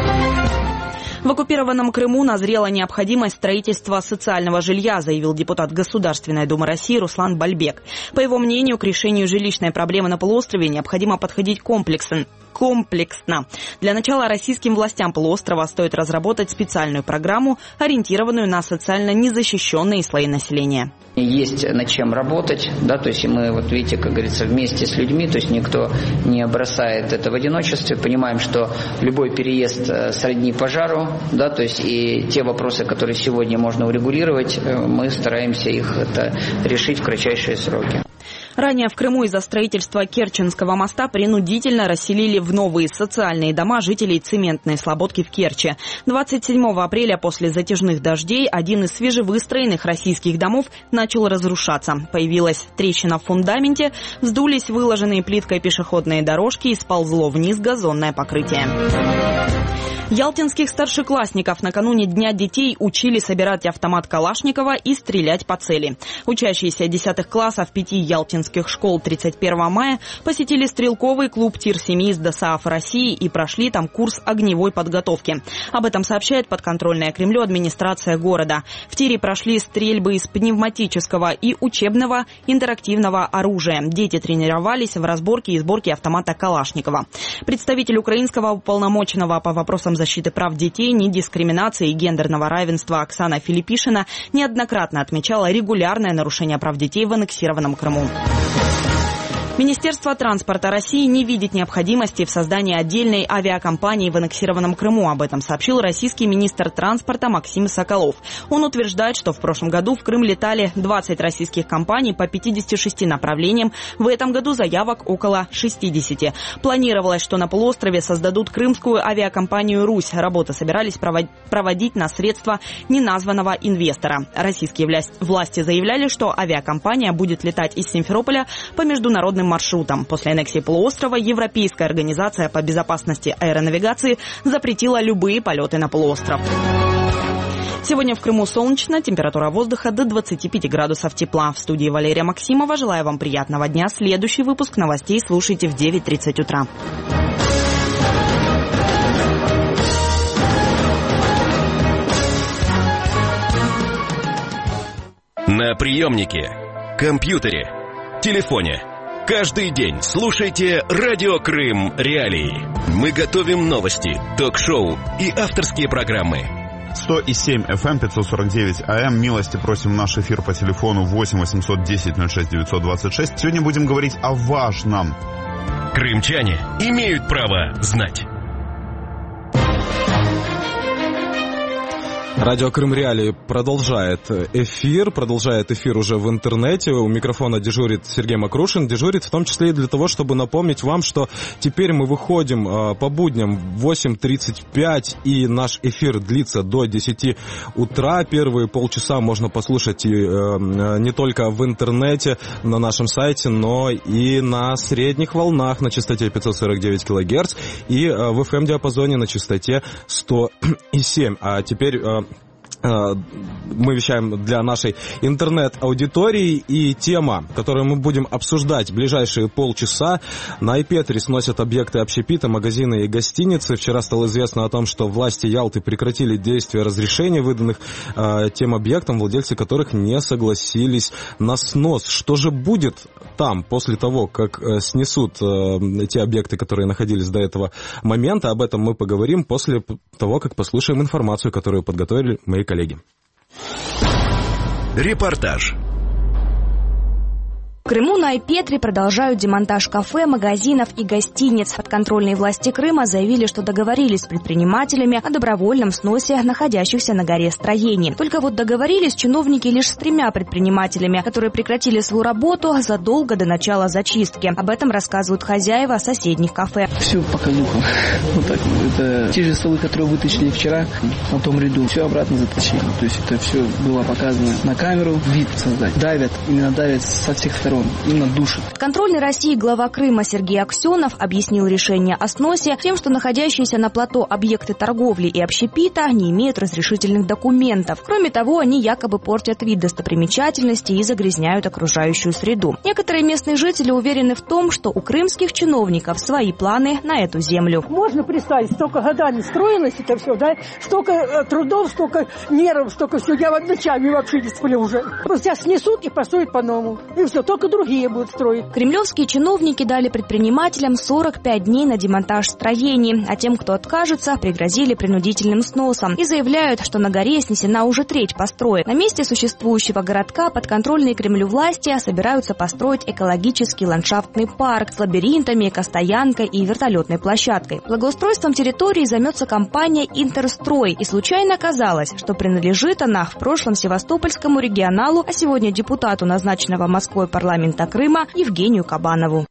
В оккупированном Крыму назрела необходимость строительства социального жилья, заявил депутат Государственной Думы России Руслан Бальбек. По его мнению, к решению жилищной проблемы на полуострове необходимо подходить комплексно. Для начала российским властям полуострова стоит разработать специальную программу, ориентированную на социально незащищенные слои населения. Есть над чем работать, да, то есть мы, вот видите, как говорится, вместе с людьми, то есть никто не бросает это в одиночестве, понимаем, что любой переезд сродни пожару, да, то есть и те вопросы, которые сегодня можно урегулировать, мы стараемся их решить в кратчайшие сроки. Ранее в Крыму из-за строительства Керченского моста принудительно расселили в новые социальные дома жителей цементной слободки в Керчи. 27 апреля после затяжных дождей один из свежевыстроенных российских домов начал разрушаться. Появилась трещина в фундаменте, вздулись выложенные плиткой пешеходные дорожки и сползло вниз газонное покрытие. Ялтинских старшеклассников накануне Дня детей учили собирать автомат Калашникова и стрелять по цели. Учащиеся 10 классов 5 ялтинских школ 31 мая посетили стрелковый клуб «Тир-7» из ДОСААФ России и прошли там курс огневой подготовки. Об этом сообщает подконтрольная Кремлю администрация города. В тире прошли стрельбы из пневматического и учебного интерактивного оружия. Дети тренировались в разборке и сборке автомата Калашникова. Представитель украинского уполномоченного по вопросам защиты прав детей, недискриминации и гендерного равенства Оксана Филиппишина неоднократно отмечала регулярное нарушение прав детей в аннексированном Крыму. Министерство транспорта России не видит необходимости в создании отдельной авиакомпании в аннексированном Крыму. Об этом сообщил российский министр транспорта Максим Соколов. Он утверждает, что в прошлом году в Крым летали 20 российских компаний по 56 направлениям. В этом году заявок около 60. Планировалось, что на полуострове создадут крымскую авиакомпанию «Русь». Работы собирались проводить на средства неназванного инвестора. Российские власти заявляли, что авиакомпания будет летать из Симферополя по международным маршрутам. После аннексии полуострова Европейская организация по безопасности аэронавигации запретила любые полеты на полуостров. Сегодня в Крыму солнечно, температура воздуха до 25 градусов тепла. В студии Валерия Максимова. Желаю вам приятного дня. Следующий выпуск новостей слушайте в 9:30 утра. На приемнике, компьютере, телефоне. Каждый день слушайте «Радио Крым Реалии». Мы готовим новости, ток-шоу и авторские программы. 100,7 FM, 549 AM. Милости просим в наш эфир по телефону 8 810 06 926. Сегодня будем говорить о важном. Крымчане имеют право знать. Радио Крым Реалии продолжает эфир уже в интернете. У микрофона дежурит Сергей Макрушин. Дежурит в том числе и для того, чтобы напомнить вам, что теперь мы выходим по будням в 8:35, и наш эфир длится до 10 утра. Первые полчаса можно послушать не только в интернете, на нашем сайте, но и на средних волнах на частоте 549 кГц и в FM-диапазоне на частоте 100,7. А теперь мы вещаем для нашей интернет-аудитории, и тема, которую мы будем обсуждать в ближайшие полчаса: на Айпетри сносят объекты общепита, магазины и гостиницы. Вчера стало известно о том, что власти Ялты прекратили действие разрешений, выданных тем объектам, владельцы которых не согласились на снос. Что же будет там после того, как снесут те объекты, которые находились до этого момента? Об этом мы поговорим после того, как послушаем информацию, которую подготовили мои коллеги. Репортаж. В Крыму на Айпетри продолжают демонтаж кафе, магазинов и гостиниц. Подконтрольные власти Крыма заявили, что договорились с предпринимателями о добровольном сносе находящихся на горе строений. Только вот договорились чиновники лишь с 3 предпринимателями, которые прекратили свою работу задолго до начала зачистки. Об этом рассказывают хозяева соседних кафе. Все показуха. Вот так. Это те же столы, которые вытащили вчера на том ряду. Все обратно затащили. То есть это все было показано на камеру. Вид создать. Давят. Именно давят со всех сторон. Именно душит. Подконтрольный России глава Крыма Сергей Аксенов объяснил решение о сносе тем, что находящиеся на плато объекты торговли и общепита не имеют разрешительных документов. Кроме того, они якобы портят вид достопримечательностей и загрязняют окружающую среду. Некоторые местные жители уверены в том, что у крымских чиновников свои планы на эту землю. Можно представить, столько годами строилось это все, да? Столько трудов, столько нервов, столько всего. Я ночами вообще не сплю уже. Сейчас снесут и построят по-новому. И все, только другие будут строить. Кремлевские чиновники дали предпринимателям 45 дней на демонтаж строений, а тем, кто откажется, пригрозили принудительным сносом и заявляют, что на горе снесена уже треть построек. На месте существующего городка подконтрольные Кремлю власти собираются построить экологический ландшафтный парк с лабиринтами, экостоянкой и вертолетной площадкой. Благоустройством территории займется компания «Интерстрой», и случайно оказалось, что принадлежит она в прошлом севастопольскому регионалу, а сегодня депутату, назначенного Москвой парламента Крыма, Евгению Кабанову.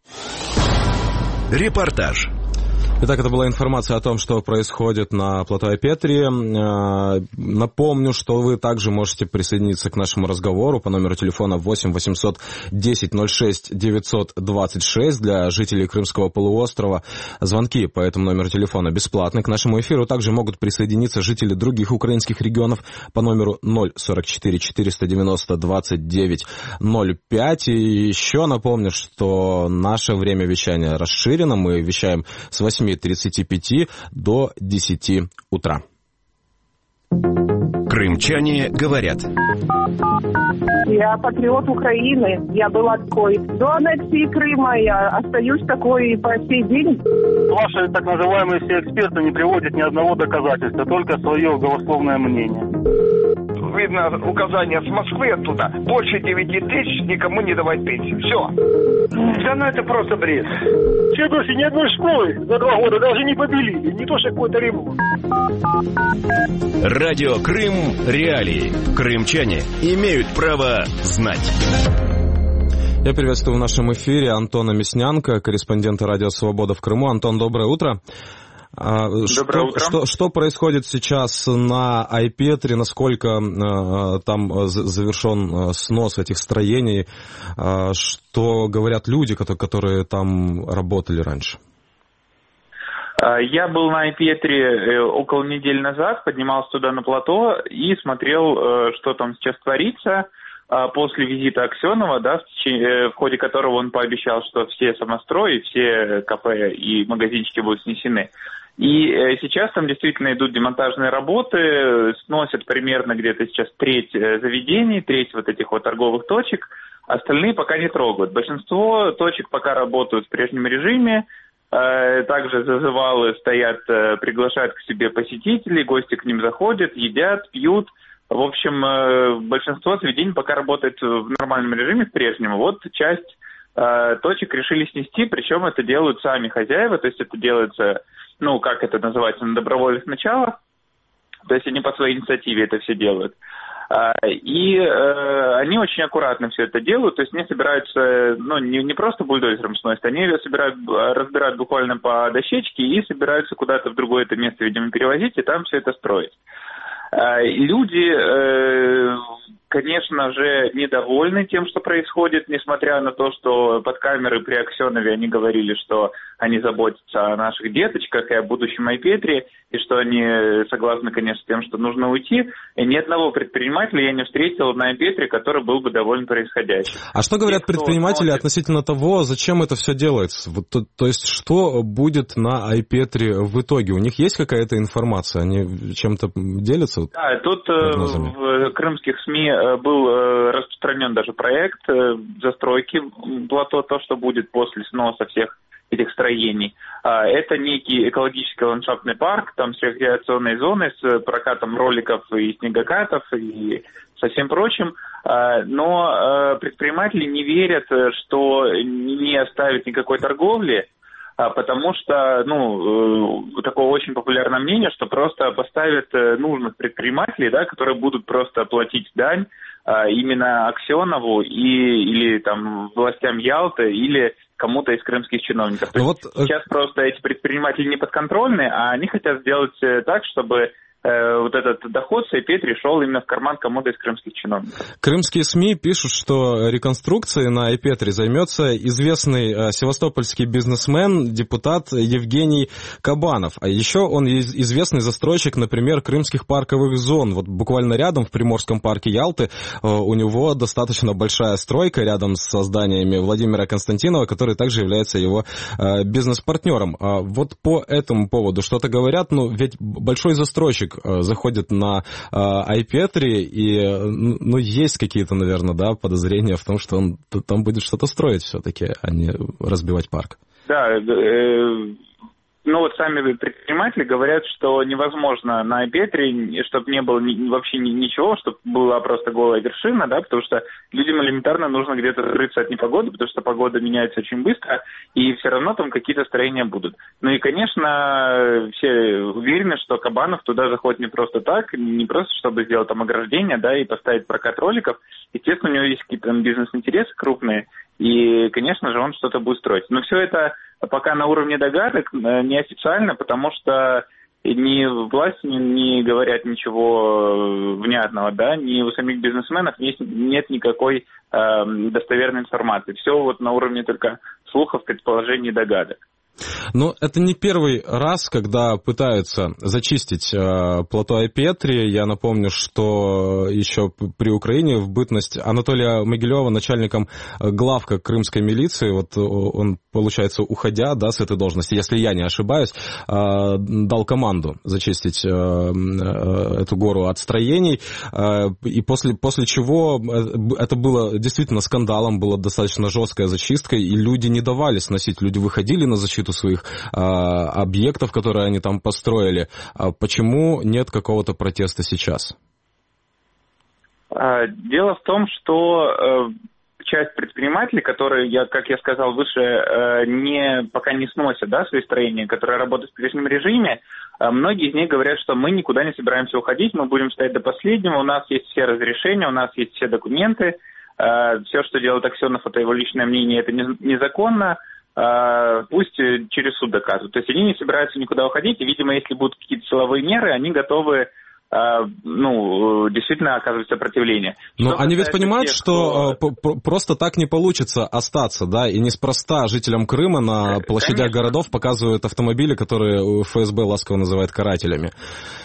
Репортаж. Итак, это была информация о том, что происходит на плато Айпетри. Напомню, что вы также можете присоединиться к нашему разговору по номеру телефона 8 810 06 926 для жителей Крымского полуострова. Звонки по этому номеру телефона бесплатны. К нашему эфиру также могут присоединиться жители других украинских регионов по номеру 044 490 29 05. И еще напомню, что наше время вещания расширено. Мы вещаем с 8:35 до 10 утра. Крымчане говорят. Я патриот Украины. Я была такой до аннексии Крыма. Я остаюсь такой по сей день. Ваши так называемые все эксперты не приводят ни одного доказательства, только свое голословное мнение. видно, указание с Москвы оттуда. Больше 9 тысяч никому не давать пенсии. Все. Да ну это просто бред. Все дочь, ни одной школы за 2 года даже не побелили. Не то, что какой-то ремонт. Радио Крым Реалии. Крымчане имеют право знать. Я приветствую в нашем эфире Антона Мяснянка, корреспондента Радио Свобода в Крыму. Антон, доброе утро. Доброе утро. Что происходит сейчас на Айпетре, насколько там завершен снос этих строений, что говорят люди, которые там работали раньше? Я был на Айпетре около недели назад, поднимался туда на плато и смотрел, что там сейчас творится. После визита Аксенова, да, в ходе которого он пообещал, что все самострои, все кафе и магазинчики будут снесены. И сейчас там действительно идут демонтажные работы, сносят примерно где-то сейчас треть заведений, треть вот этих вот торговых точек, остальные пока не трогают. Большинство точек пока работают в прежнем режиме, также зазывалы стоят, приглашают к себе посетителей, гости к ним заходят, едят, пьют. В общем, большинство заведений пока работает в нормальном режиме, в прежнем. Вот часть точек решили снести, причем это делают сами хозяева, то есть это делается, ну, как это называется, на добровольных началах, то есть они по своей инициативе это все делают. И они очень аккуратно все это делают, то есть не собираются, ну, не просто бульдозером сносят, они разбирают буквально по дощечке и собираются куда-то в другое это место, видимо, перевозить, и там все это строить. Люди, конечно же, недовольны тем, что происходит, несмотря на то, что под камеры при Аксенове они говорили, что они заботятся о наших деточках и о будущем Айпетре, и что они согласны, конечно, с тем, что нужно уйти. И ни одного предпринимателя я не встретил на Айпетре, который был бы доволен происходящим. А что говорят предприниматели относительно того, зачем это все делается? Вот, то есть, что будет на Айпетре в итоге? У них есть какая-то информация? Они чем-то делятся? Да, тут в крымских СМИ был распространен даже проект застройки плато, то, что будет после сноса всех этих строений. Это некий экологический ландшафтный парк, там с рекреационной зоной, с прокатом роликов и снегокатов и со всем прочим. Но предприниматели не верят, что не оставят никакой торговли, потому что, такое очень популярное мнение, что просто поставят нужных предпринимателей, да, которые будут просто платить дань именно Аксенову или там властям Ялты, или кому-то из крымских чиновников. То есть сейчас просто эти предприниматели не подконтрольны, а они хотят сделать так, чтобы вот этот доход с Айпетри шел именно в карман кому-то из крымских чиновников. Крымские СМИ пишут, что реконструкцией на Айпетри займется известный севастопольский бизнесмен, депутат Евгений Кабанов. А еще он известный застройщик, например, крымских парковых зон. Вот буквально рядом, в Приморском парке Ялты, у него достаточно большая стройка рядом с зданиями Владимира Константинова, который также является его бизнес-партнером. Вот по этому поводу что-то говорят, ведь большой застройщик заходит на Айпетри, и есть какие-то, наверное, подозрения в том, что он там будет что-то строить все-таки, а не разбивать парк. Да, сами предприниматели говорят, что невозможно на Айпетри, чтобы не было вообще ничего, чтобы была просто голая вершина, да, потому что людям элементарно нужно где-то скрыться от непогоды, потому что погода меняется очень быстро, и все равно там какие-то строения будут. И, конечно, все уверены, что Кабанов туда заходит не просто так, не просто чтобы сделать там ограждение, да, и поставить прокат роликов. Естественно, у него есть какие-то там бизнес-интересы крупные, и, конечно же, он что-то будет строить. Но все это пока на уровне догадок, неофициально, потому что ни власти не говорят ничего внятного, да, ни у самих бизнесменов нет никакой достоверной информации. Все на уровне только слухов, предположений и догадок. Но это не первый раз, когда пытаются зачистить плато Айпетри. Я напомню, что еще при Украине в бытность Анатолия Могилева начальником главка крымской милиции, он, получается, уходя, с этой должности, если я не ошибаюсь, дал команду зачистить эту гору от строений. И после чего это было действительно скандалом, была достаточно жесткая зачистка, и люди не давали сносить. Люди выходили на защиту своих объектов, которые они там построили. Почему нет какого-то протеста сейчас? Дело в том, что часть предпринимателей, которые, как я сказал выше, пока не сносят, да, свои строения, которые работают в прежнем режиме, многие из них говорят, что мы никуда не собираемся уходить, мы будем стоять до последнего, у нас есть все разрешения, у нас есть все документы, все, что делает Аксенов, это его личное мнение, это незаконно, пусть через суд доказывают. То есть они не собираются никуда уходить, и, видимо, если будут какие-то силовые меры, они готовы действительно оказывать сопротивление. Но они ведь понимают, что просто так не получится остаться, да, и неспроста жителям Крыма на площадях городов показывают автомобили, которые ФСБ ласково называет карателями.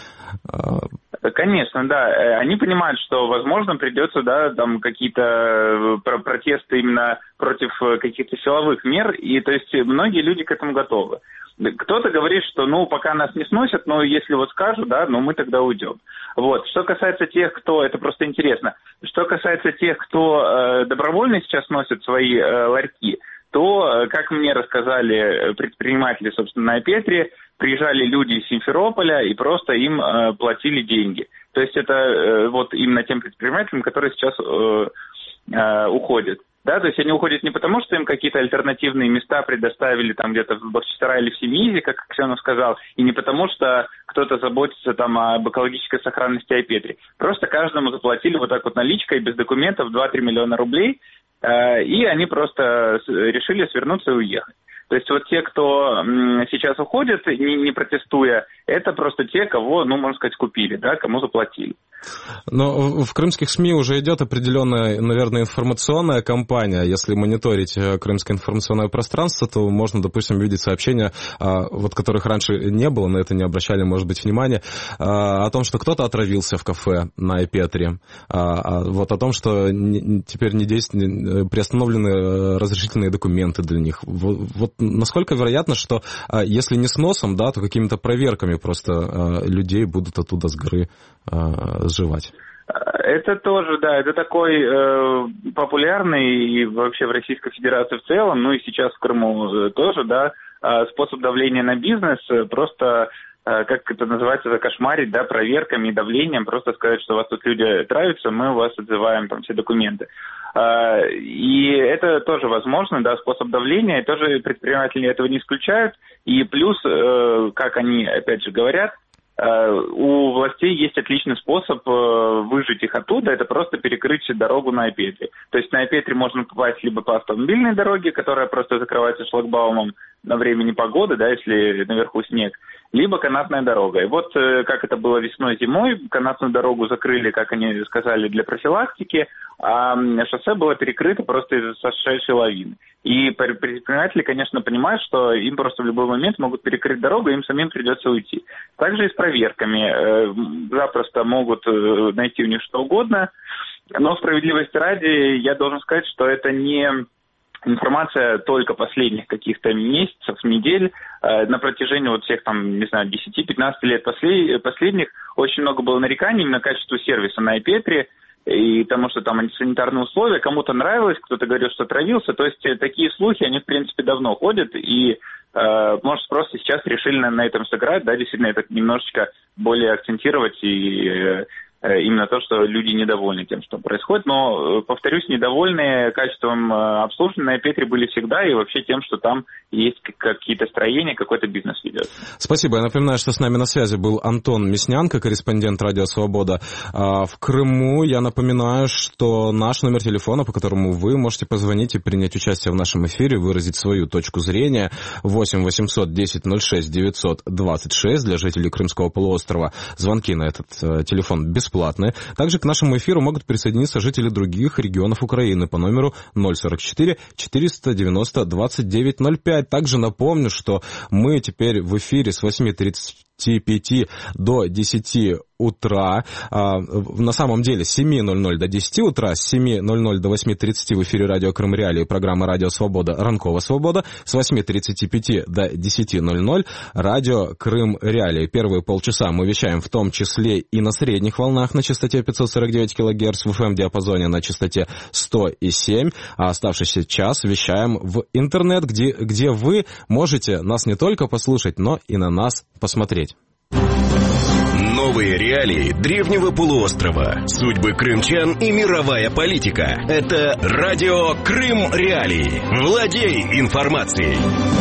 Конечно, да. Они понимают, что, возможно, придется, да, там какие-то протесты именно против каких-то силовых мер, и то есть многие люди к этому готовы. Кто-то говорит, что, пока нас не сносят, но если вот скажут, да, мы тогда уйдем. Вот. Что касается тех, кто, это просто интересно, что касается тех, кто добровольно сейчас сносит свои ларьки, то, как мне рассказали предприниматели, собственно, на Петре, приезжали люди из Симферополя и просто им платили деньги. То есть это вот именно тем предпринимателям, которые сейчас уходят. Да, то есть они уходят не потому, что им какие-то альтернативные места предоставили там где-то в Бахчисарае или в Семиизе, как Аксенов сказал, и не потому, что кто-то заботится там об экологической сохранности Айпетри. Просто каждому заплатили вот так вот наличкой, без документов, 2-3 миллиона рублей, и они просто решили свернуться и уехать. То есть вот те, кто сейчас уходят, не протестуя, это просто те, кого, можно сказать, купили, да, кому заплатили. Но в крымских СМИ уже идет определенная, наверное, информационная кампания. Если мониторить крымское информационное пространство, то можно, допустим, видеть сообщения, вот которых раньше не было, на это не обращали, может быть, внимания, о том, что кто-то отравился в кафе на Айпетре, вот о том, что теперь приостановлены разрешительные документы для них. Вот насколько вероятно, что если не сносом, да, то какими-то проверками просто людей будут оттуда с горы сживать? Это тоже, да, это такой популярный и вообще в Российской Федерации в целом, и сейчас в Крыму тоже, да, способ давления на бизнес, просто, как это называется, закошмарить, да, проверками и давлением, просто сказать, что у вас тут люди травятся, мы у вас отзываем там все документы. И это тоже возможно, да, способ давления, и тоже предприниматели этого не исключают, и плюс, как они, опять же, говорят, у властей есть отличный способ выжить их оттуда, это просто перекрыть дорогу на Айпетре. То есть на Айпетре можно попасть либо по автомобильной дороге, которая просто закрывается шлагбаумом на время непогоды, да, если наверху снег, либо канатная дорога. И вот как это было весной-зимой, канатную дорогу закрыли, как они сказали, для профилактики, а шоссе было перекрыто просто из-за сошедшей лавины. И предприниматели, конечно, понимают, что им просто в любой момент могут перекрыть дорогу, им самим придется уйти. Также и с проверками. Запросто могут найти у них что угодно, но справедливости ради я должен сказать, что это не информация только последних каких-то месяцев, недель. На протяжении вот всех там, не знаю, 10-15 лет последних очень много было нареканий на качество сервиса на Айпетре, и потому что там антисанитарные условия, кому-то нравилось, кто-то говорил, что травился. То есть такие слухи, они в принципе давно ходят, и может просто сейчас решили на этом сыграть, да, действительно это немножечко более акцентировать и именно то, что люди недовольны тем, что происходит. Но, повторюсь, недовольны качеством обслуживания на Айпетре были всегда, и вообще тем, что там есть какие-то строения, какой-то бизнес ведет. Спасибо. Я напоминаю, что с нами на связи был Антон Мяснянко, корреспондент «Радио Свобода» в Крыму. Я напоминаю, что наш номер телефона, по которому вы можете позвонить и принять участие в нашем эфире, выразить свою точку зрения, 8 800 10 06 926 для жителей Крымского полуострова. Звонки на этот телефон бесплатные. Также к нашему эфиру могут присоединиться жители других регионов Украины по номеру 044 490 2905. Также напомню, что мы теперь в эфире с 8:35 до 10 утра, на самом деле с 7:00 до 10 утра, с 7:00 до 8:30 в эфире радио Крым Реалии, программа «Радио Свобода», «Ранкова Свобода», с 8:35 до 10:00 радио Крым Реалии. Первые полчаса мы вещаем в том числе и на средних волнах на частоте 549 кГц, в FM-диапазоне на частоте 100,7, а оставшийся час вещаем в интернет, где вы можете нас не только послушать, но и на нас посмотреть. Новые реалии древнего полуострова, судьбы крымчан и мировая политика. Это радио Крым Реалии. Владей информацией.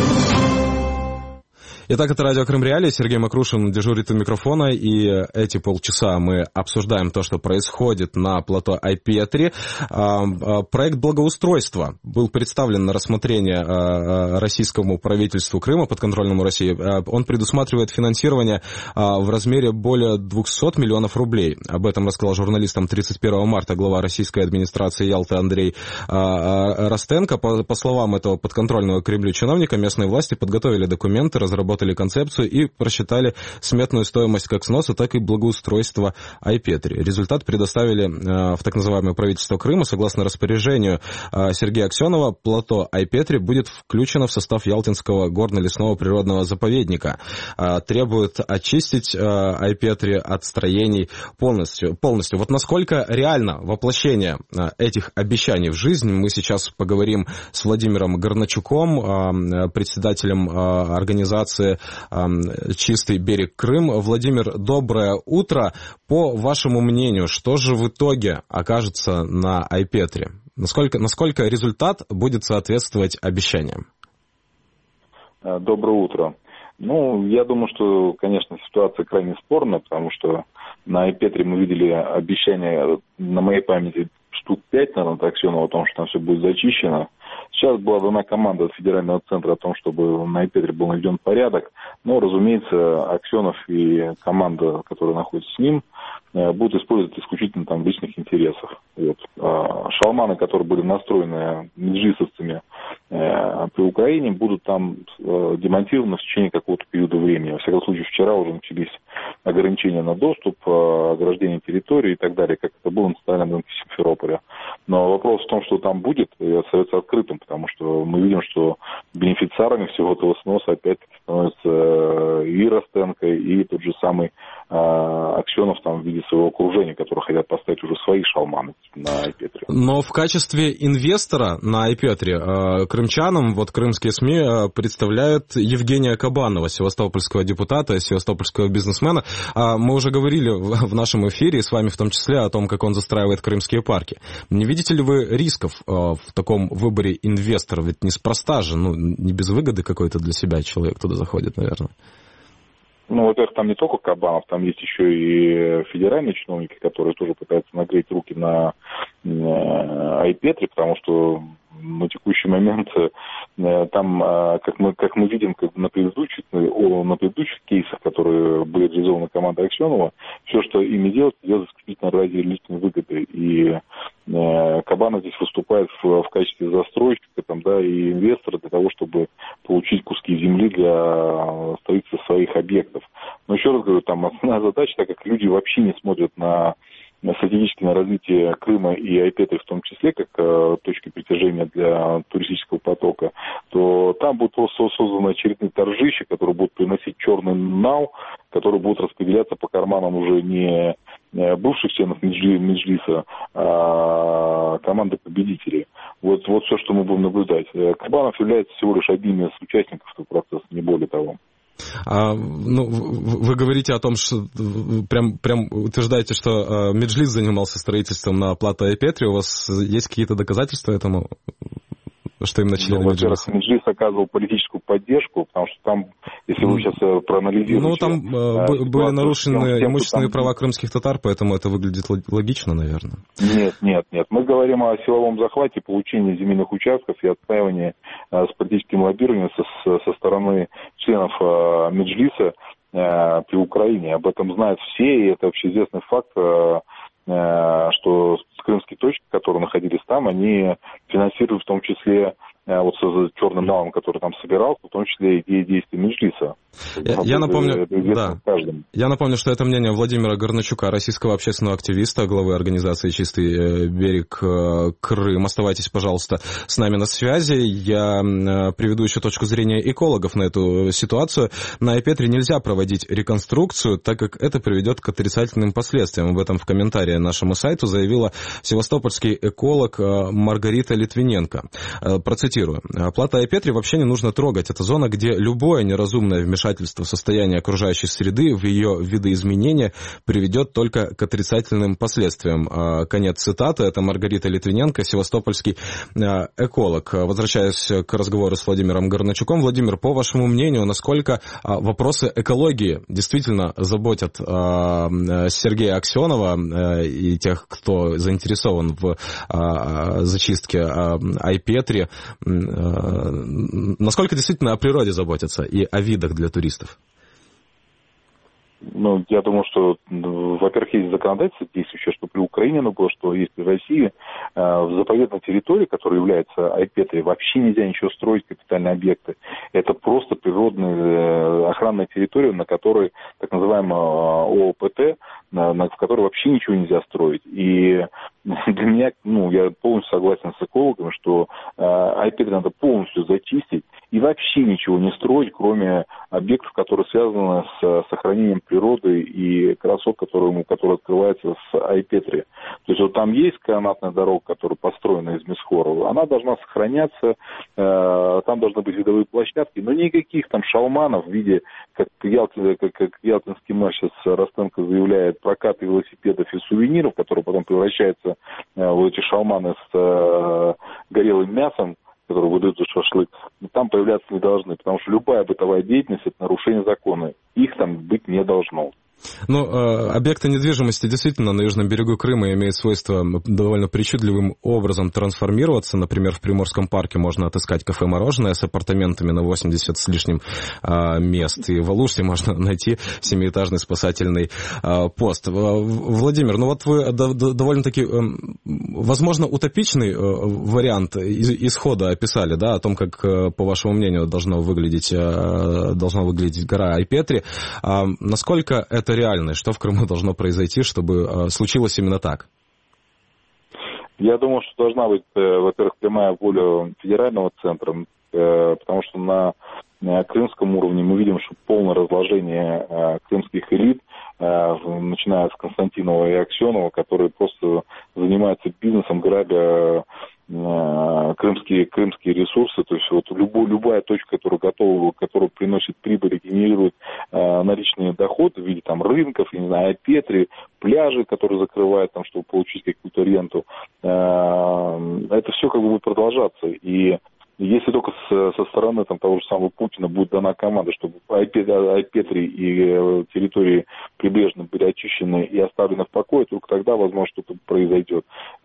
Итак, это радио Крым Реалии. Сергей Макрушин дежурит у микрофона, и эти полчаса мы обсуждаем то, что происходит на плато Айпетри. Проект благоустройства был представлен на рассмотрение российскому правительству Крыма, подконтрольному России. Он предусматривает финансирование в размере более 200 миллионов рублей. Об этом рассказал журналистам 31 марта глава российской администрации Ялты Андрей Ростенко. По словам этого подконтрольного Кремлю чиновника, местные власти подготовили документы, разработали концепцию и просчитали сметную стоимость как сноса, так и благоустройства Айпетри. Результат предоставили в так называемое правительство Крыма. Согласно распоряжению Сергея Аксенова, плато Айпетри будет включено в состав Ялтинского горно-лесного природного заповедника. Требует очистить Айпетри от строений полностью. Вот насколько реально воплощение этих обещаний в жизнь, мы сейчас поговорим с Владимиром Горначуком, председателем организации «Чистый берег Крым». Владимир, доброе утро. По вашему мнению, что же в итоге окажется на Айпетри? Насколько результат будет соответствовать обещаниям? Доброе утро. Я думаю, что, конечно, ситуация крайне спорная, потому что на Айпетри мы видели обещания, на моей памяти, штук 5, наверное, от Аксенова о том, что там все будет зачищено. Сейчас была дана команда от федерального центра о том, чтобы на Айпетри был наведен порядок. Но, разумеется, Аксенов и команда, которая находится с ним, будут использовать исключительно там личных интересов. Вот. Шалманы, которые были настроены меджлисовцами при Украине, будут там демонтированы в течение какого-то периода времени. Во всяком случае, вчера уже начались ограничения на доступ, ограждение территории и так далее, как это было на центральном рынке Симферополя. Но вопрос в том, что там будет, остается открытым, потому что мы видим, что бенефициарами всего этого сноса опять-таки становятся и Ростенко, и тот же самый Аксенов там в виде своего окружения, которые хотят поставить уже свои шалманы на Айпетри. Но в качестве инвестора на Айпетри крымчанам, крымские СМИ представляют Евгения Кабанова, севастопольского депутата, севастопольского бизнесмена. Мы уже говорили в нашем эфире, с вами в том числе, о том, как он застраивает крымские парки. Не видите ли вы рисков в таком выборе инвестора? Ведь неспроста же, не без выгоды какой-то для себя человек туда заходит, наверное. Во-первых, там не только Кабанов, там есть еще и федеральные чиновники, которые тоже пытаются нагреть руки на Айпетри, потому что на текущий момент там, как мы видим на предыдущих кейсах, которые были реализованы командой Аксенова, все, что ими делать исключительно ради личной выгоды. И Кабанов здесь выступает в качестве застройщика и инвестора для того, чтобы получить куски земли для строительства своих объектов. Но еще раз говорю, там основная задача, так как люди вообще не смотрят на стратегически на развитие Крыма и Айпетри в том числе, как точки притяжения для туристического потока, то там будут созданы очередные торжища, которые будут приносить черный нал, которые будут распределяться по карманам уже не бывших членов Меджлиса, а команды победителей. Вот все, что мы будем наблюдать. Кабанов является всего лишь одним из участников этого процесса, не более того. Вы говорите о том, что прям утверждаете, что Меджлис занимался строительством на плато Айпетри. У вас есть какие-то доказательства этому? Что именно члены Меджлиса? Меджлис оказывал политическую поддержку, потому что там, если вы сейчас проанализируете... там были нарушены имущественные права крымских татар, поэтому это выглядит логично, наверное. Нет. Мы говорим о силовом захвате, получении земельных участков и отстаивании с политическим лоббированием со стороны членов Меджлиса при Украине. Об этом знают все, и это общеизвестный факт, что крымские точки, которые находились там, они финансируют в том числе с черным налом, который там собирался, в том числе и действия Меджлиса. Я напомню, что это мнение Владимира Горначука, российского общественного активиста, главы организации «Чистый берег Крым». Оставайтесь, пожалуйста, с нами на связи. Я приведу еще точку зрения экологов на эту ситуацию. На Айпетри нельзя проводить реконструкцию, так как это приведет к отрицательным последствиям. Об этом в комментарии нашему сайту заявила севастопольский эколог Маргарита Литвиненко. Процитирую. «Плато Айпетри вообще не нужно трогать. Это зона, где любое неразумное вмешательство вмешательство в состояние окружающей среды, в ее видоизменения приведет только к отрицательным последствиям. Конец цитаты. Это Маргарита Литвиненко, севастопольский эколог. Возвращаясь к разговору с Владимиром Горначуком. Владимир, по вашему мнению, насколько вопросы экологии действительно заботят Сергея Аксенова и тех, кто заинтересован в зачистке Айпетри? Насколько действительно о природе заботятся и о видах для туристов? Ну, я думаю, что, во-первых, есть законодательство действующее, что при Украине, что есть в России, в заповедной территории, которая является Айпетри, вообще нельзя ничего строить, капитальные объекты. Это просто природная охранная территория, на которой, так называемая ООПТ, в которой вообще ничего нельзя строить. И для меня, я полностью согласен с экологами, что Айпетри надо полностью зачистить и вообще ничего не строить, кроме объектов, которые связаны с сохранением природы и красот, которые открываются с Айпетри. То есть вот там есть канатная дорога, которая построена из Мисхора, она должна сохраняться, там должны быть видовые площадки, но никаких там шалманов в виде, как ялтинский мэр сейчас Ростенко заявляет, проката велосипедов и сувениров, которые потом превращаются в эти шалманы с горелым мясом, которые выдают за шашлык, там появляться не должны, потому что любая бытовая деятельность – это нарушение закона. Их там быть не должно. Объекты недвижимости действительно на южном берегу Крыма имеют свойство довольно причудливым образом трансформироваться. Например, в Приморском парке можно отыскать кафе-мороженое с апартаментами на 80 с лишним мест. И в Алуште можно найти 7-этажный спасательный пост. Владимир, вы довольно-таки, возможно, утопичный вариант исхода описали, да, о том, как, по вашему мнению, должна выглядеть гора Айпетри. Насколько это реально? Что в Крыму должно произойти, чтобы случилось именно так? Я думаю, что должна быть, во-первых, прямая воля федерального центра, потому что на крымском уровне мы видим, что полное разложение крымских элит, начиная с Константинова и Аксенова, которые просто занимаются бизнесом, грабя крымские ресурсы, то есть любая точка, которая приносит прибыль и генерирует наличные доходы в виде рынков, Айпетри, пляжи, которые закрывают, чтобы получить какую-то ренту, это все будет продолжаться. И если только со стороны того же самого Путина будет дана команда, чтобы Айпетри и территории прибрежные были очищены и оставлены в покое, только тогда, возможно, что-то произойдет.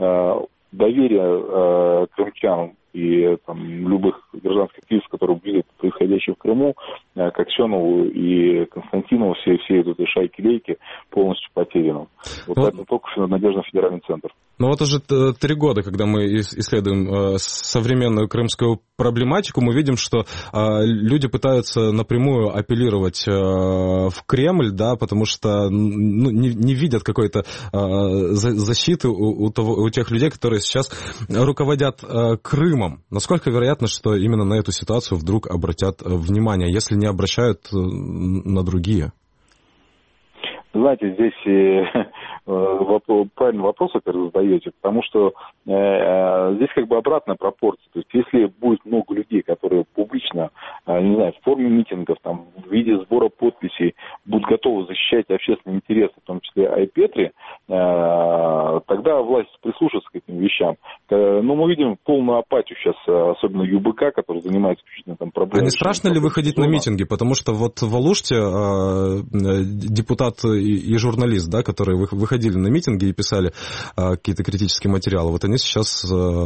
Доверие крымчанам и любых гражданских лиц, которые видят происходящее в Крыму, к Аксенову и Константинову, все эти шайки-лейки полностью потеряны. Это только надежный федеральный центр. Уже 3 года, когда мы исследуем современную крымскую проблематику, мы видим, что люди пытаются напрямую апеллировать в Кремль, да, потому что не видят какой-то защиты у тех людей, которые сейчас руководят Крымом. Насколько вероятно, что именно на эту ситуацию вдруг обратят внимание, если не обращают на другие? Знаете, здесь правильный вопрос, который вы задаете, потому что здесь обратная пропорция. То есть если будет много людей, которые публично, в форме митингов, в виде сбора подписей будут готовы защищать общественные интересы, в том числе Айпетри, тогда власть прислушается к этим вещам. Но мы видим полную апатию сейчас, особенно ЮБК, который занимается исключительно проблемами. А не страшно ли выходить на митинги? Потому что в Алуште депутат и журналист, да, которые выходили на митинги и писали какие-то критические материалы, они сейчас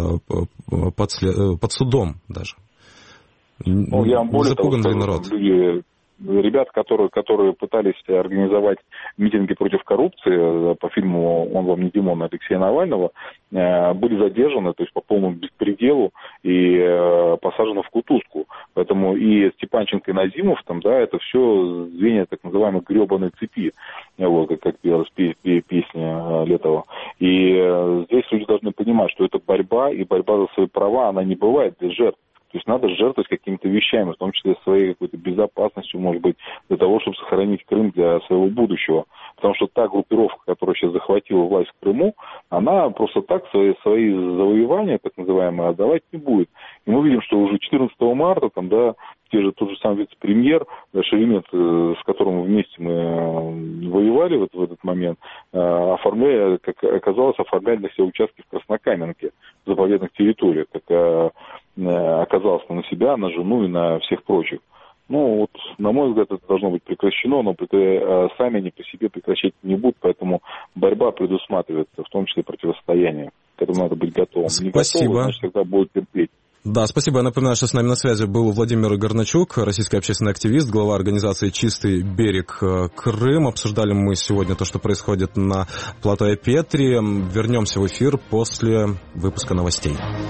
под судом даже. Я вам более того, народ. Ребят, которые пытались организовать митинги против коррупции по фильму «Он вам не Димон» Алексея Навального, были задержаны, то есть по полному беспределу и посажены в кутузку. Поэтому и Степанченко, и Назимов, это все звенья так называемой гребаной цепи, как пелась песня Летова. И здесь люди должны понимать, что это борьба, и борьба за свои права, она не бывает без жертв. То есть надо жертвовать какими-то вещами, в том числе своей какой-то безопасностью, может быть, для того, чтобы сохранить Крым для своего будущего. Потому что та группировка, которая сейчас захватила власть в Крыму, она просто так свои завоевания, так называемые, отдавать не будет. И мы видим, что уже 14 марта тот же самый вице-премьер Шеремет, с которым вместе мы воевали в этот момент, оформляли для себя участки в Краснокаменке, в заповедных территориях, как оказалось на себя, на жену и на всех прочих. На мой взгляд, это должно быть прекращено, но сами они по себе прекращать не будут, поэтому борьба предусматривается, в том числе противостояние. К этому надо быть готовым. Спасибо. Не готовы, значит, тогда будет терпеть. Да, спасибо. Я напоминаю, что с нами на связи был Владимир Горначук, российский общественный активист, глава организации «Чистый берег Крым». Обсуждали мы сегодня то, что происходит на плато Айпетри. Вернемся в эфир после выпуска новостей.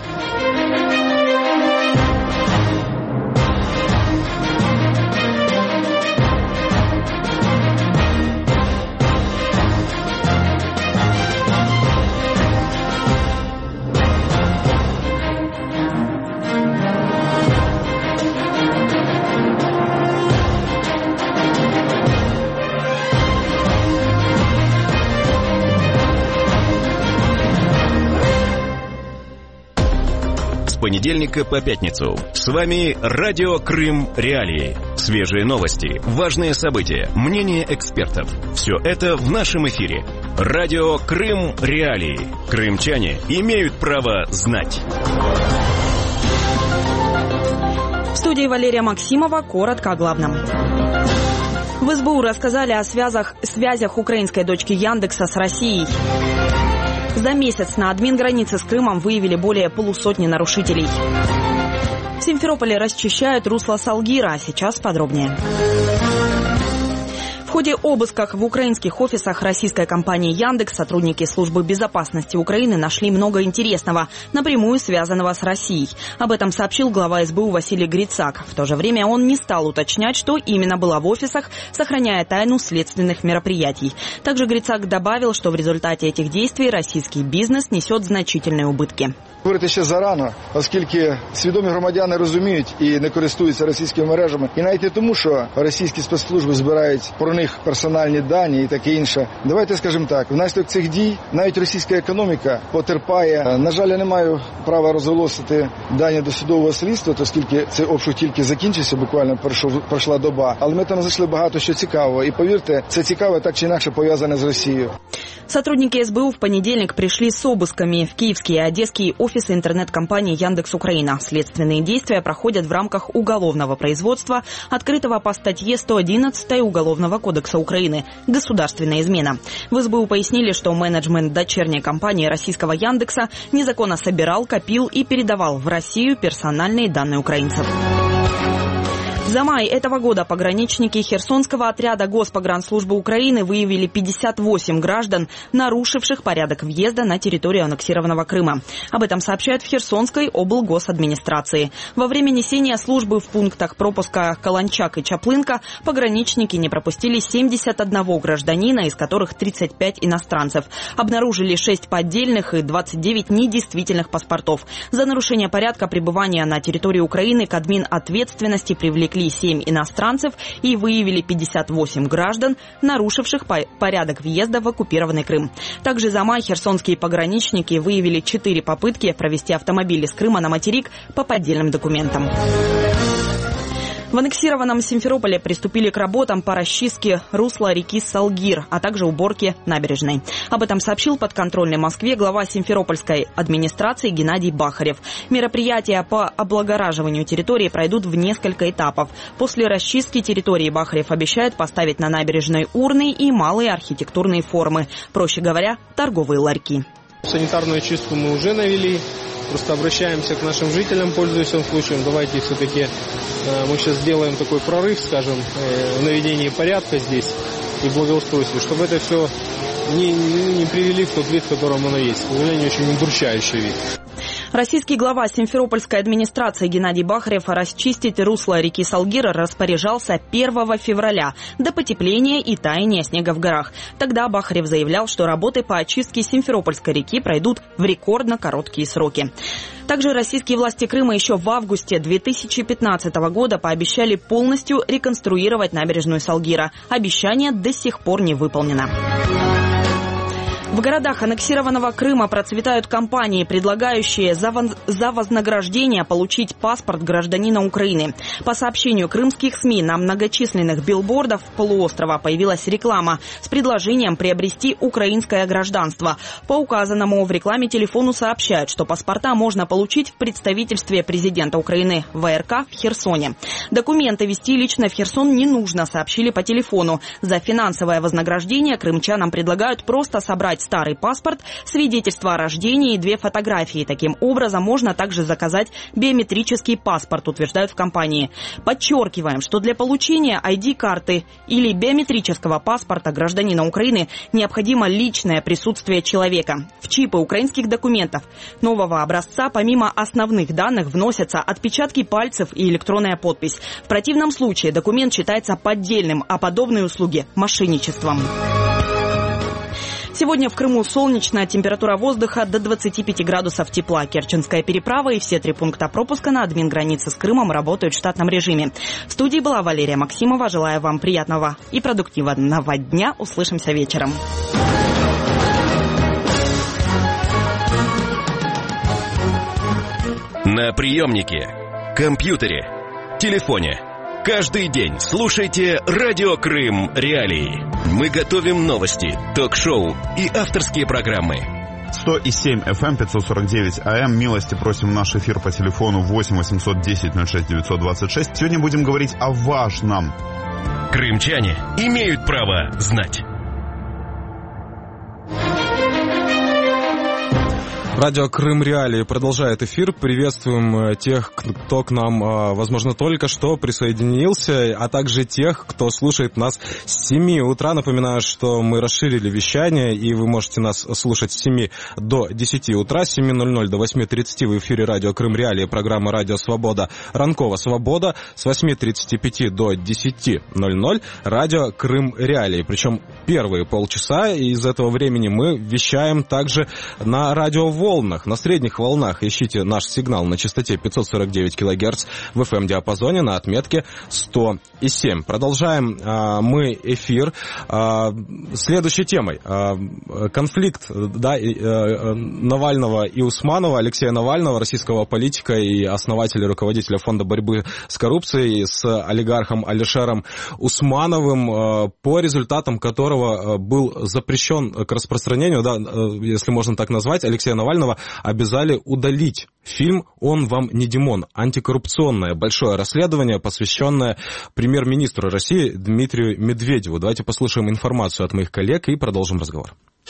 Понедельника по пятницу. С вами Радио Крым Реалии. Свежие новости, важные события, мнения экспертов. Все это в нашем эфире. Радио Крым Реалии. Крымчане имеют право знать. В студии Валерия Максимова. Коротко о главном. В СБУ рассказали о связях украинской дочки Яндекса с Россией. За месяц на админгранице с Крымом выявили более полусотни нарушителей. В Симферополе расчищают русло Салгира. Сейчас подробнее. В ходе обысков в украинских офисах российской компании «Яндекс» сотрудники службы безопасности Украины нашли много интересного, напрямую связанного с Россией. Об этом сообщил глава СБУ Василий Грицак. В то же время он не стал уточнять, что именно было в офисах, сохраняя тайну следственных мероприятий. Также Грицак добавил, что в результате этих действий российский бизнес несет значительные убытки. Говорити ще зарано, оскільки свідомі громадяни розуміють і не користуються російськими мережами. І навіть не тому, що російські спецслужби збирають про них персональні дані і таке інше. Давайте скажемо так, внаслідок цих дій навіть російська економіка потерпає. На жаль, я не маю права розголосити дані досудового слідства, оскільки цей обшук тільки закінчився, буквально пройшла доба. Але ми там знайшли багато що цікавого. І повірте, це цікаве так чи інакше пов'язане з Росією. Сотрудники СБУ в понедельник пришли с обысками в киевские и одесские офисы интернет-компании «Яндекс Украина». Следственные действия проходят в рамках уголовного производства, открытого по статье 111 Уголовного кодекса Украины «Государственная измена». В СБУ пояснили, что менеджмент дочерней компании российского «Яндекса» незаконно собирал, копил и передавал в Россию персональные данные украинцев. За май этого года пограничники Херсонского отряда Госпогранслужбы Украины выявили 58 граждан, нарушивших порядок въезда на территорию аннексированного Крыма. Об этом сообщают в Херсонской облгосадминистрации. Во время несения службы в пунктах пропуска Каланчак и Чаплынка пограничники не пропустили 71 гражданина, из которых 35 иностранцев. Обнаружили 6 поддельных и 29 недействительных паспортов. За нарушение порядка пребывания на территории Украины к админответственности привлекли 7 иностранцев и выявили 58 граждан, нарушивших порядок въезда в оккупированный Крым. Также за май херсонские пограничники выявили 4 попытки провести автомобили с Крыма на материк по поддельным документам. В аннексированном Симферополе приступили к работам по расчистке русла реки Салгир, а также уборке набережной. Об этом сообщил подконтрольной Москве глава Симферопольской администрации Геннадий Бахарев. Мероприятия по облагораживанию территории пройдут в несколько этапов. После расчистки территории Бахарев обещает поставить на набережной урны и малые архитектурные формы. Проще говоря, торговые ларьки. Санитарную чистку мы уже навели. Просто обращаемся к нашим жителям, пользуясь этим случаем. Давайте все-таки мы сейчас сделаем такой прорыв, скажем, в наведении порядка здесь и благоустройстве, чтобы это все не привели в тот вид, в котором оно есть. К сожалению, очень удручающий вид. Российский глава Симферопольской администрации Геннадий Бахарев расчистить русло реки Салгир распоряжался 1 февраля до потепления и таяния снега в горах. Тогда Бахарев заявлял, что работы по очистке Симферопольской реки пройдут в рекордно короткие сроки. Также российские власти Крыма еще в августе 2015 года пообещали полностью реконструировать набережную Салгира. Обещание до сих пор не выполнено. В городах аннексированного Крыма процветают компании, предлагающие за вознаграждение получить паспорт гражданина Украины. По сообщению крымских СМИ, на многочисленных билбордах полуострова появилась реклама с предложением приобрести украинское гражданство. По указанному в рекламе телефону сообщают, что паспорта можно получить в представительстве президента Украины ВРК в Херсоне. Документы везти лично в Херсон не нужно, сообщили по телефону. За финансовое вознаграждение крымчанам предлагают просто собрать старый паспорт, свидетельство о рождении и 2 фотографии. Таким образом, можно также заказать биометрический паспорт, утверждают в компании. Подчеркиваем, что для получения ID-карты или биометрического паспорта гражданина Украины необходимо личное присутствие человека. В чипы украинских документов нового образца помимо основных данных вносятся отпечатки пальцев и электронная подпись. В противном случае документ считается поддельным, а подобные услуги – мошенничеством. Сегодня в Крыму солнечно, температура воздуха до 25 градусов тепла. Керченская переправа и все 3 пункта пропуска на админгранице с Крымом работают в штатном режиме. В студии была Валерия Максимова. Желаю вам приятного и продуктивного дня. Услышимся вечером. На приемнике, компьютере, телефоне. Каждый день слушайте «Радио Крым Реалии». Мы готовим новости, ток-шоу и авторские программы. 107 FM 549 AM. Милости просим в наш эфир по телефону 8 810 06 926. Сегодня будем говорить о важном. Крымчане имеют право знать. Радио Крым Реалии продолжает эфир. Приветствуем тех, кто к нам, возможно, только что присоединился, а также тех, кто слушает нас с 7 утра. Напоминаю, что мы расширили вещание, и вы можете нас слушать с 7 до 10 утра, с 7:00 до 8:30 в эфире Радио Крым Реалии, программа «Радио Свобода», Ранкова Свобода, с 8:35 до 10:00 Радио Крым Реалии. Причем первые полчаса из этого времени мы вещаем также на радио волнах, на средних волнах. Ищите наш сигнал на частоте 549 кГц в FM-диапазоне на отметке 100,7. Продолжаем мы эфир следующей темой. Конфликт Навального и Усманова, Алексея Навального, российского политика и основателя, руководителя фонда борьбы с коррупцией, с олигархом Алишером Усмановым, по результатам которого был запрещен к распространению, если можно так назвать, Алексея Навального обязали удалить фильм «Он вам не Димон». Антикоррупционное большое расследование, посвященное премьер-министру России Дмитрию Медведеву. Давайте послушаем информацию от моих коллег и продолжим разговор.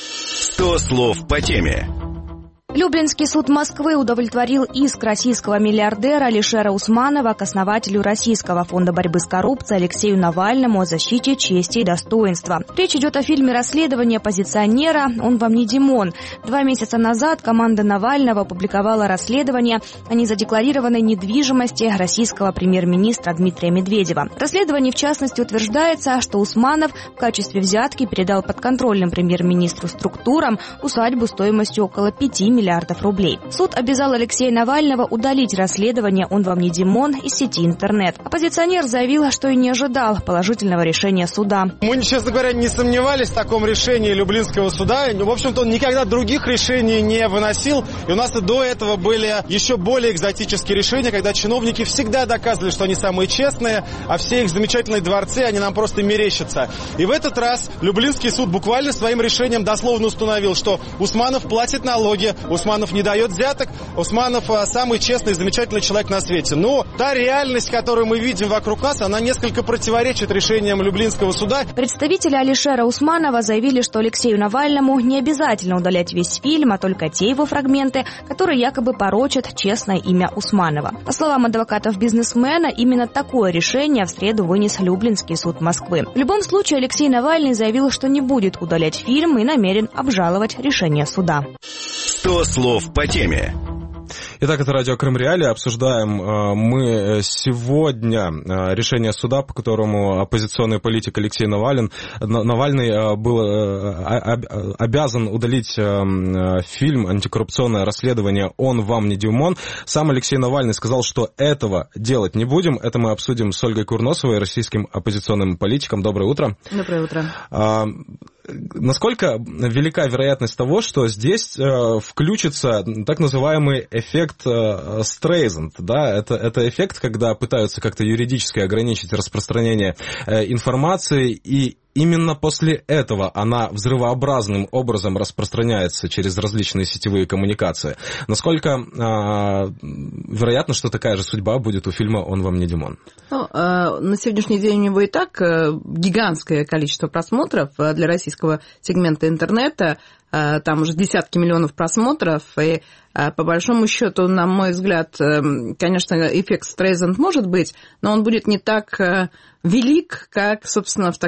100 слов по теме. Люблинский суд Москвы удовлетворил иск российского миллиардера Алишера Усманова к основателю Российского фонда борьбы с коррупцией Алексею Навальному о защите чести и достоинства. Речь идет о фильме расследования оппозиционера «Он вам не Димон». 2 месяца назад команда Навального опубликовала расследование о незадекларированной недвижимости российского премьер-министра Дмитрия Медведева. В расследовании, в частности, утверждается, что Усманов в качестве взятки передал подконтрольным премьер-министру структурам усадьбу стоимостью около 5 миллиардов рублей. Суд обязал Алексея Навального удалить расследование «Он вам не Димон» из сети интернет. Оппозиционер заявил, что и не ожидал положительного решения суда. Мы, честно говоря, не сомневались в таком решении Люблинского суда. В общем-то, он никогда других решений не выносил. И у нас и до этого были еще более экзотические решения, когда чиновники всегда доказывали, что они самые честные, а все их замечательные дворцы, они нам просто мерещатся. И в этот раз Люблинский суд буквально своим решением дословно установил, что Усманов платит налоги, Усманов не дает взяток, Усманов самый честный и замечательный человек на свете. Но та реальность, которую мы видим вокруг нас, она несколько противоречит решениям Люблинского суда. Представители Алишера Усманова заявили, что Алексею Навальному не обязательно удалять весь фильм, а только те его фрагменты, которые якобы порочат честное имя Усманова. По словам адвокатов бизнесмена, именно такое решение в среду вынес Люблинский суд Москвы. В любом случае, Алексей Навальный заявил, что не будет удалять фильм и намерен обжаловать решение суда. 100 слов по теме. Итак, это радио Крым Реалии. Обсуждаем мы сегодня решение суда, по которому оппозиционный политик Алексей Навальный был обязан удалить фильм «Антикоррупционное расследование «Он вам не Димон». Сам Алексей Навальный сказал, что этого делать не будем. Это мы обсудим с Ольгой Курносовой, российским оппозиционным политиком. Доброе утро. Доброе утро. насколько велика вероятность того, что здесь включится так называемый эффект Стрейзанд, да, это эффект, когда пытаются как-то юридически ограничить распространение информации, и именно после этого она взрывообразным образом распространяется через различные сетевые коммуникации. Насколько вероятно, что такая же судьба будет у фильма «Он вам не Димон»? Ну, на сегодняшний день у него и так гигантское количество просмотров для российского сегмента интернета. Там уже десятки миллионов просмотров, и по большому счету, на мой взгляд, конечно, эффект Стрейзанд может быть, но он будет не так велик, как, собственно, в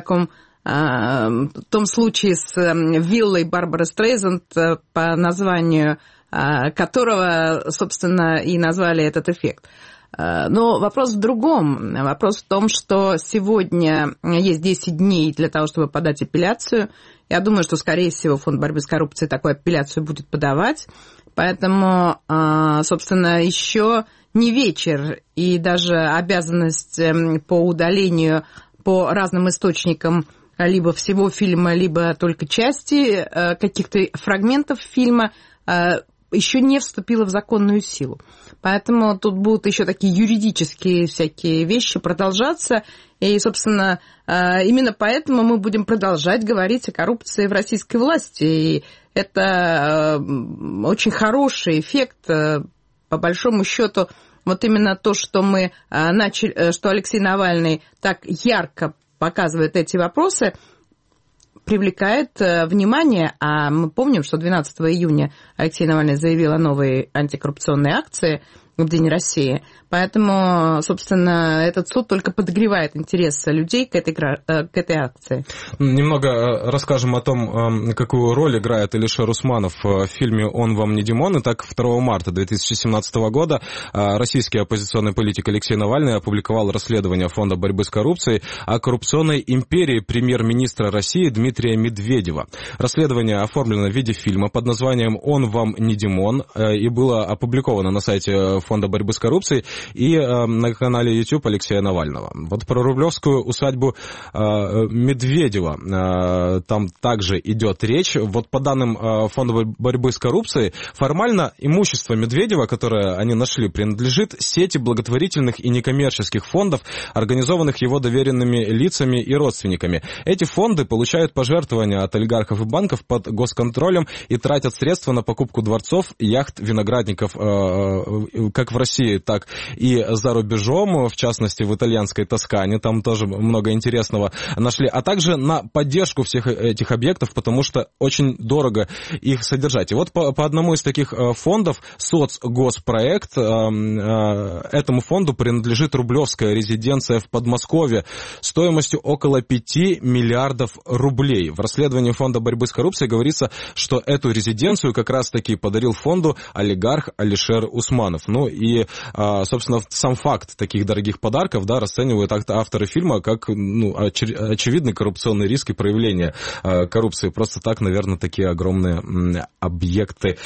том случае с виллой Барбары Стрейзанд, по названию которого, собственно, и назвали этот эффект. Но вопрос в другом. Вопрос в том, что сегодня есть 10 дней для того, чтобы подать апелляцию. Я думаю, что, скорее всего, Фонд борьбы с коррупцией такую апелляцию будет подавать. Поэтому, собственно, еще не вечер, и даже обязанность по удалению по разным источникам либо всего фильма, либо только части каких-то фрагментов фильма еще не вступила в законную силу. Поэтому тут будут еще такие юридические всякие вещи продолжаться. И, собственно, именно поэтому мы будем продолжать говорить о коррупции в российской власти. И это очень хороший эффект, по большому счету. Вот именно то, что мы начали, что Алексей Навальный так ярко показывает эти вопросы, привлекает внимание, а мы помним, что 12 июня Алексей Навальный заявил о новой антикоррупционной акции в День России. Поэтому, собственно, этот суд только подогревает интерес людей к этой акции. Немного расскажем о том, какую роль играет Алишер Усманов в фильме «Он вам не Димон». Итак, 2 марта 2017 года российский оппозиционный политик Алексей Навальный опубликовал расследование Фонда борьбы с коррупцией о коррупционной империи премьер-министра России Дмитрия Медведева. Расследование оформлено в виде фильма под названием «Он вам не Димон» и было опубликовано на сайте Фонда борьбы с коррупцией и на канале YouTube Алексея Навального. Вот про рублевскую усадьбу Медведева там также идет речь. Вот по данным Фонда борьбы с коррупцией, формально имущество Медведева, которое они нашли, принадлежит сети благотворительных и некоммерческих фондов, организованных его доверенными лицами и родственниками. Эти фонды получают пожертвования от олигархов и банков под госконтролем и тратят средства на покупку дворцов, яхт, виноградников, как в России, так и за рубежом, в частности, в итальянской Тоскане, там тоже много интересного нашли, а также на поддержку всех этих объектов, потому что очень дорого их содержать. И вот по одному из таких фондов, соцгоспроект, этому фонду принадлежит рублевская резиденция в Подмосковье стоимостью около 5 миллиардов рублей. В расследовании Фонда борьбы с коррупцией говорится, что эту резиденцию как раз-таки подарил фонду олигарх Алишер Усманов. Ну и, собственно, сам факт таких дорогих подарков, да, расценивают авторы фильма как очевидный коррупционный риск и проявление коррупции. Просто так, наверное, такие огромные объекты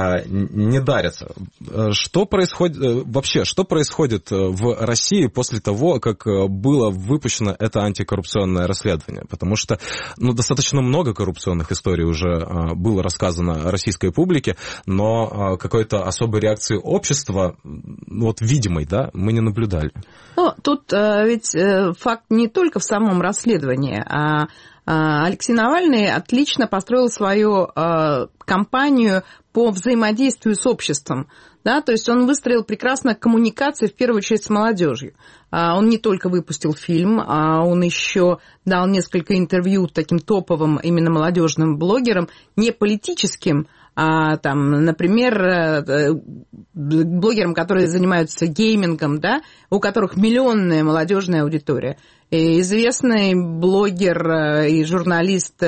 не дарятся. Что происходит вообще? Что происходит в России после того, как было выпущено это антикоррупционное расследование? Потому что достаточно много коррупционных историй уже было рассказано российской публике, но какой-то особой реакции общества, вот видимой, да, мы не наблюдали. Ну, тут ведь факт не только в самом расследовании, а Алексей Навальный отлично построил свою кампанию по взаимодействию с обществом. Да, то есть он выстроил прекрасно коммуникации, в первую очередь, с молодежью. Он не только выпустил фильм, а он еще дал несколько интервью таким топовым именно молодежным блогерам, не политическим, а там, например, блогерам, которые занимаются геймингом, да, у которых миллионная молодежная аудитория. И известный блогер и журналист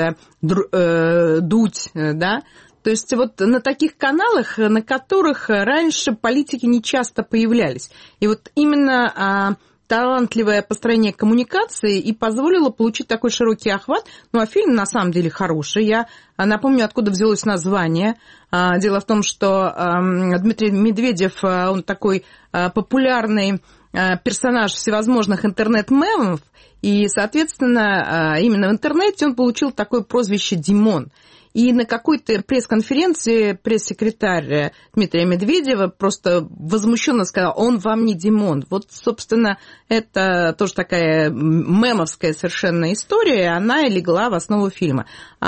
Дудь, да. То есть вот на таких каналах, на которых раньше политики не часто появлялись. И вот именно талантливое построение коммуникации и позволило получить такой широкий охват. Ну, а фильм на самом деле хороший. Я напомню, откуда взялось название. Дело в том, что Дмитрий Медведев, он такой популярный персонаж всевозможных интернет-мемов, и, соответственно, именно в интернете он получил такое прозвище «Димон». И на какой-то пресс-конференции пресс-секретарь Дмитрия Медведева просто возмущенно сказал: он вам не Димон. Вот, собственно, это тоже такая мемовская совершенно история, и она и легла в основу фильма.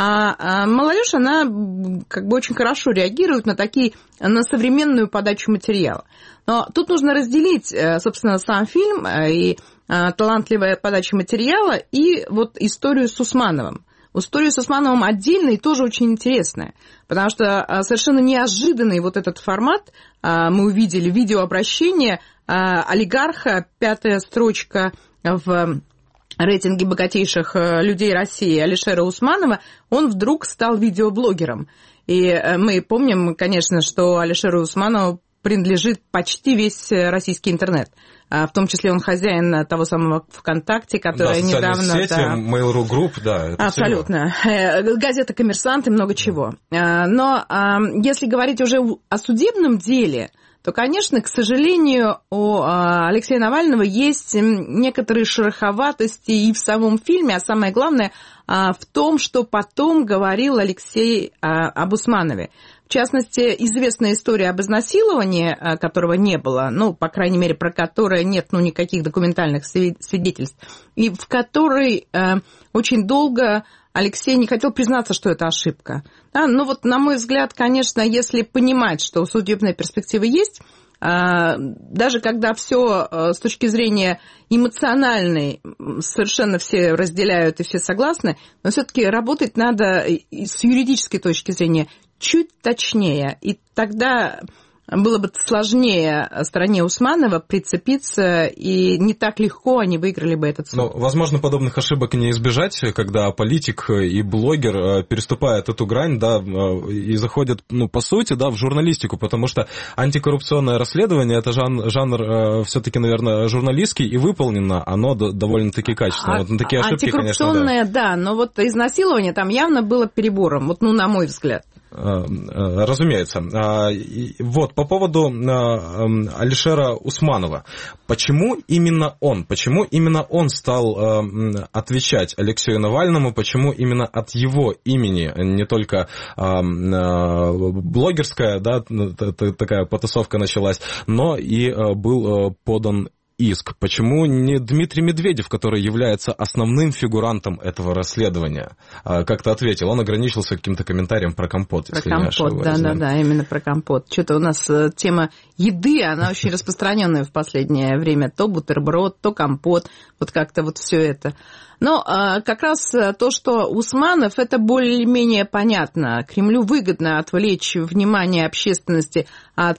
А молодежь, она как бы очень хорошо реагирует на современную подачу материала. Но тут нужно разделить, собственно, сам фильм и талантливая подача материала и вот историю с Усмановым. История с Усмановым отдельная и тоже очень интересная, потому что совершенно неожиданный вот этот формат мы увидели, видеообращение олигарха, 5-я строчка в рейтинге богатейших людей России Алишера Усманова, он вдруг стал видеоблогером. И мы помним, конечно, что Алишеру Усманову принадлежит почти весь российский интернет. В том числе он хозяин того самого ВКонтакте, которая недавно... Сети, Mail.ru Group, да. Абсолютно. Газета «Коммерсант» и много чего. Но если говорить уже о судебном деле, то, конечно, к сожалению, у Алексея Навального есть некоторые шероховатости и в самом фильме, а самое главное в том, что потом говорил Алексей об Усманове. В частности, известная история об изнасиловании, которого не было, ну, по крайней мере, про которое нет никаких документальных свидетельств, и в которой очень долго Алексей не хотел признаться, что это ошибка. Да, ну вот, на мой взгляд, конечно, если понимать, что судебная перспектива есть, даже когда все с точки зрения эмоциональной совершенно все разделяют и все согласны, но все-таки работать надо с юридической точки зрения чуть точнее, и тогда было бы сложнее стороне Усманова прицепиться, и не так легко они выиграли бы этот суд. Но, возможно, подобных ошибок не избежать, когда политик и блогер переступают эту грань, да, и заходят, ну, по сути, да, в журналистику, потому что антикоррупционное расследование – это жанр все-таки, наверное, журналистский, и выполнено оно довольно-таки качественно. Вот на такие ошибки, конечно, да. Антикоррупционное, да, но вот изнасилование там явно было перебором, вот, ну, на мой взгляд. Разумеется. Вот, по поводу Алишера Усманова. Почему именно он? Почему именно он стал отвечать Алексею Навальному? Почему именно от его имени, не только блогерская, да, такая потасовка началась, но и был подан иск? Почему не Дмитрий Медведев, который является основным фигурантом этого расследования, как-то ответил? Он ограничился каким-то комментарием про компот, если не ошибаюсь. Да, именно про компот. Что-то у нас тема еды, она очень распространенная в последнее время. То бутерброд, то компот, вот как-то вот все это. Но как раз то, что Усманов, это более-менее понятно. Кремлю выгодно отвлечь внимание общественности от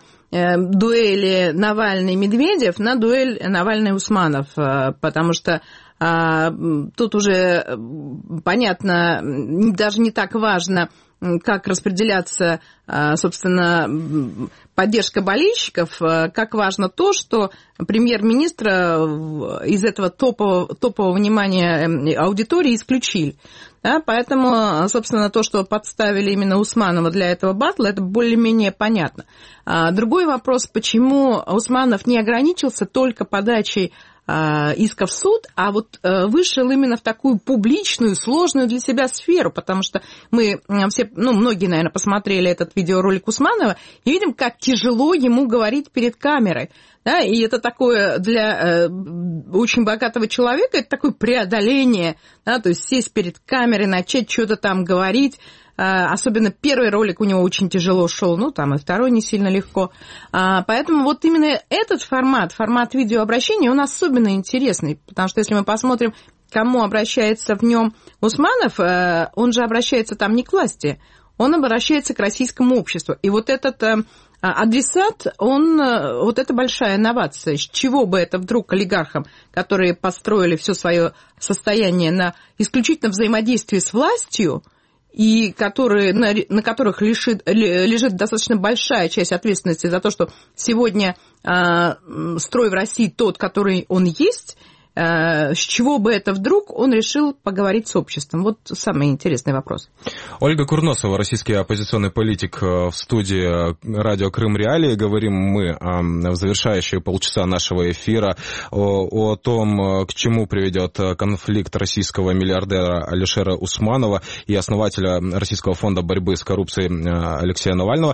дуэли Навальный-Медведев на дуэль Навальный-Усманов, потому что тут уже понятно, даже не так важно, как распределяться, собственно, поддержка болельщиков, как важно то, что премьер-министра из этого топового внимания аудитории исключили. Да, поэтому, собственно, то, что подставили именно Усманова для этого батла, это более-менее понятно. Другой вопрос, почему Усманов не ограничился только подачей иска в суд, а вот вышел именно в такую публичную, сложную для себя сферу, потому что мы все, ну, многие, наверное, посмотрели этот видеоролик Усманова и видим, как тяжело ему говорить перед камерой. Да, и это такое для очень богатого человека, это такое преодоление, да, то есть сесть перед камерой, начать что-то там говорить. Особенно первый ролик у него очень тяжело шел, ну, там и второй не сильно легко. Поэтому вот именно этот формат видеообращения, он особенно интересный, потому что если мы посмотрим, к кому обращается в нем Усманов, он же обращается там не к власти, он обращается к российскому обществу. И вот этот адресат, вот это большая инновация. С чего бы это вдруг олигархам, которые построили все свое состояние на исключительно взаимодействии с властью, и на которых лежит достаточно большая часть ответственности за то, что сегодня строй в России тот, который он есть, с чего бы это вдруг он решил поговорить с обществом? Вот самый интересный вопрос. Ольга Курносова, российский оппозиционный политик, в студии радио Крым Реалии. Говорим мы в завершающие полчаса нашего эфира о том, к чему приведет конфликт российского миллиардера Алишера Усманова и основателя Российского фонда борьбы с коррупцией Алексея Навального.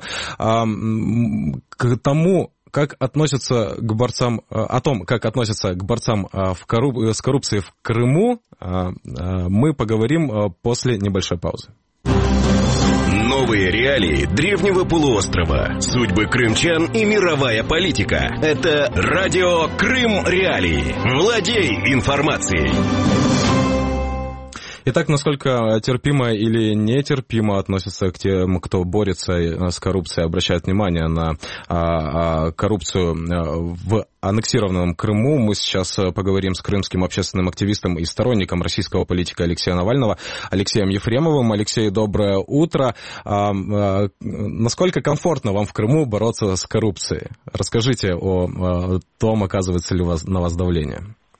К тому, как относятся к борцам, о том, как относятся к борцам с коррупцией в Крыму, мы поговорим после небольшой паузы. Новые реалии древнего полуострова, судьбы крымчан и мировая политика. Это радио Крым Реалии. Владей информацией. Итак, насколько терпимо или нетерпимо относятся к тем, кто борется с коррупцией, обращает внимание на коррупцию в аннексированном Крыму. Мы сейчас поговорим с крымским общественным активистом и сторонником российского политика Алексея Навального Алексеем Ефремовым. Алексей, доброе утро. Насколько комфортно вам в Крыму бороться с коррупцией? Расскажите о том, оказывается ли на вас давление.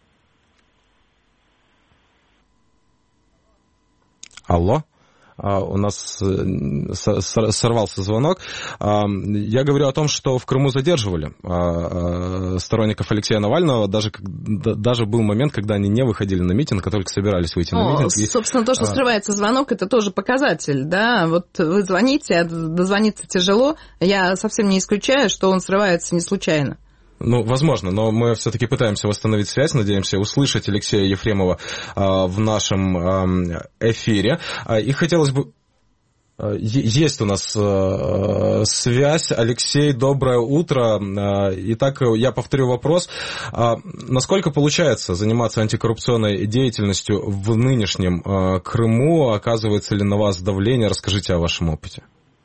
Алло, у нас сорвался звонок. Я говорю о том, что в Крыму задерживали сторонников Алексея Навального. Даже был момент, когда они не выходили на митинг, а только собирались выйти на митинг. Собственно, то, что срывается звонок, это тоже показатель, да? Вот вы звоните, дозвониться тяжело. Я совсем не исключаю, что он срывается не случайно. Ну, возможно, но мы все-таки пытаемся восстановить связь, надеемся услышать Алексея Ефремова в нашем эфире. И хотелось бы... Есть у нас связь. Алексей, доброе утро. Итак, я повторю вопрос. Насколько получается заниматься антикоррупционной деятельностью в нынешнем Крыму? Оказывается ли на вас давление? Расскажите о вашем опыте.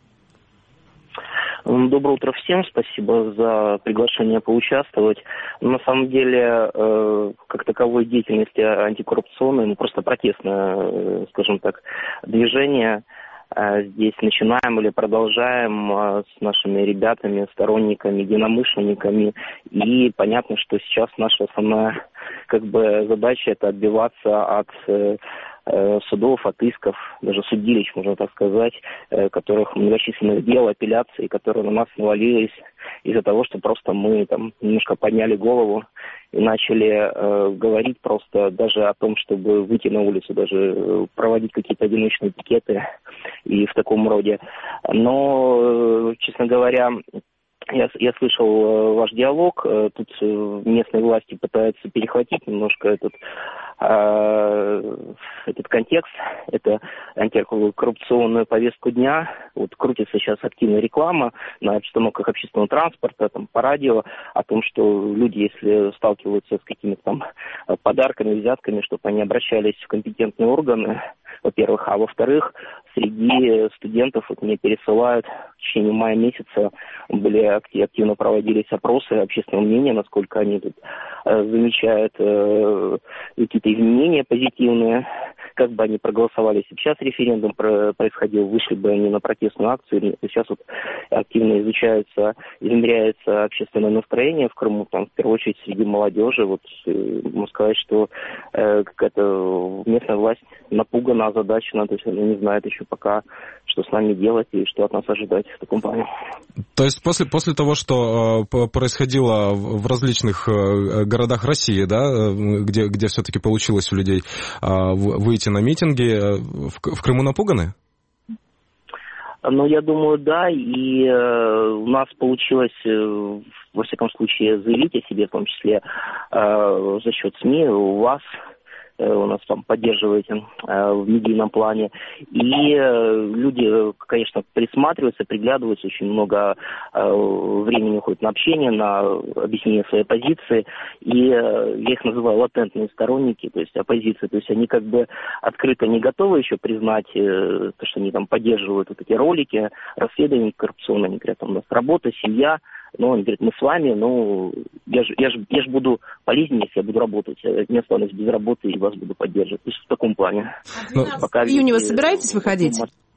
Доброе утро всем, спасибо за приглашение поучаствовать. На самом деле, как таковой деятельности антикоррупционной, просто протестное, скажем так, движение здесь начинаем или продолжаем с нашими ребятами, сторонниками, единомышленниками. И понятно, что сейчас наша основная задача – это отбиваться от судов, от исков, даже судилищ, можно так сказать, которых многочисленных дел, апелляций, которые на нас навалились из-за того, что просто мы немножко подняли голову и начали говорить просто даже о том, чтобы выйти на улицу, даже проводить какие-то одиночные пикеты и в таком роде. Но, честно говоря, я слышал ваш диалог. Тут местные власти пытаются перехватить немножко этот контекст. Это антикоррупционную повестку дня. Вот крутится сейчас активная реклама на остановках общественного транспорта, по радио, о том, что люди, если сталкиваются с какими-то подарками, взятками, чтобы они обращались в компетентные органы, во-первых, а во-вторых, среди студентов мне пересылают в течение мая месяца активно проводились опросы общественного мнения, насколько они тут замечают какие-то изменения позитивные, как бы они проголосовали, если бы сейчас референдум происходил, вышли бы они на протестную акцию. Сейчас вот активно измеряется общественное настроение в Крыму, в первую очередь среди молодежи. Вот можно сказать, что какая-то местная власть напугана, озадачена, то есть она не знает еще пока, что с нами делать и что от нас ожидать в таком плане. То есть после того, что происходило в различных городах России, да, где все-таки получилось у людей выйти на митинги, в Крыму напуганы? Ну, я думаю, да, и у нас получилось, во всяком случае, заявить о себе, в том числе за счет СМИ, у вас, у нас поддерживаете в медийном плане. И люди, конечно, присматриваются, приглядываются, очень много времени уходит на общение, на объяснение своей позиции. И я их называю латентные сторонники, то есть оппозиции. То есть они открыто не готовы еще признать то, что они поддерживают вот эти ролики, расследования коррупционные. Они говорят, у нас работа, семья. Но он говорит, мы с вами, я ж буду полезнее, если я буду работать. Я не останусь без работы и вас буду поддерживать. То есть в таком плане. В июне вы собираетесь выходить?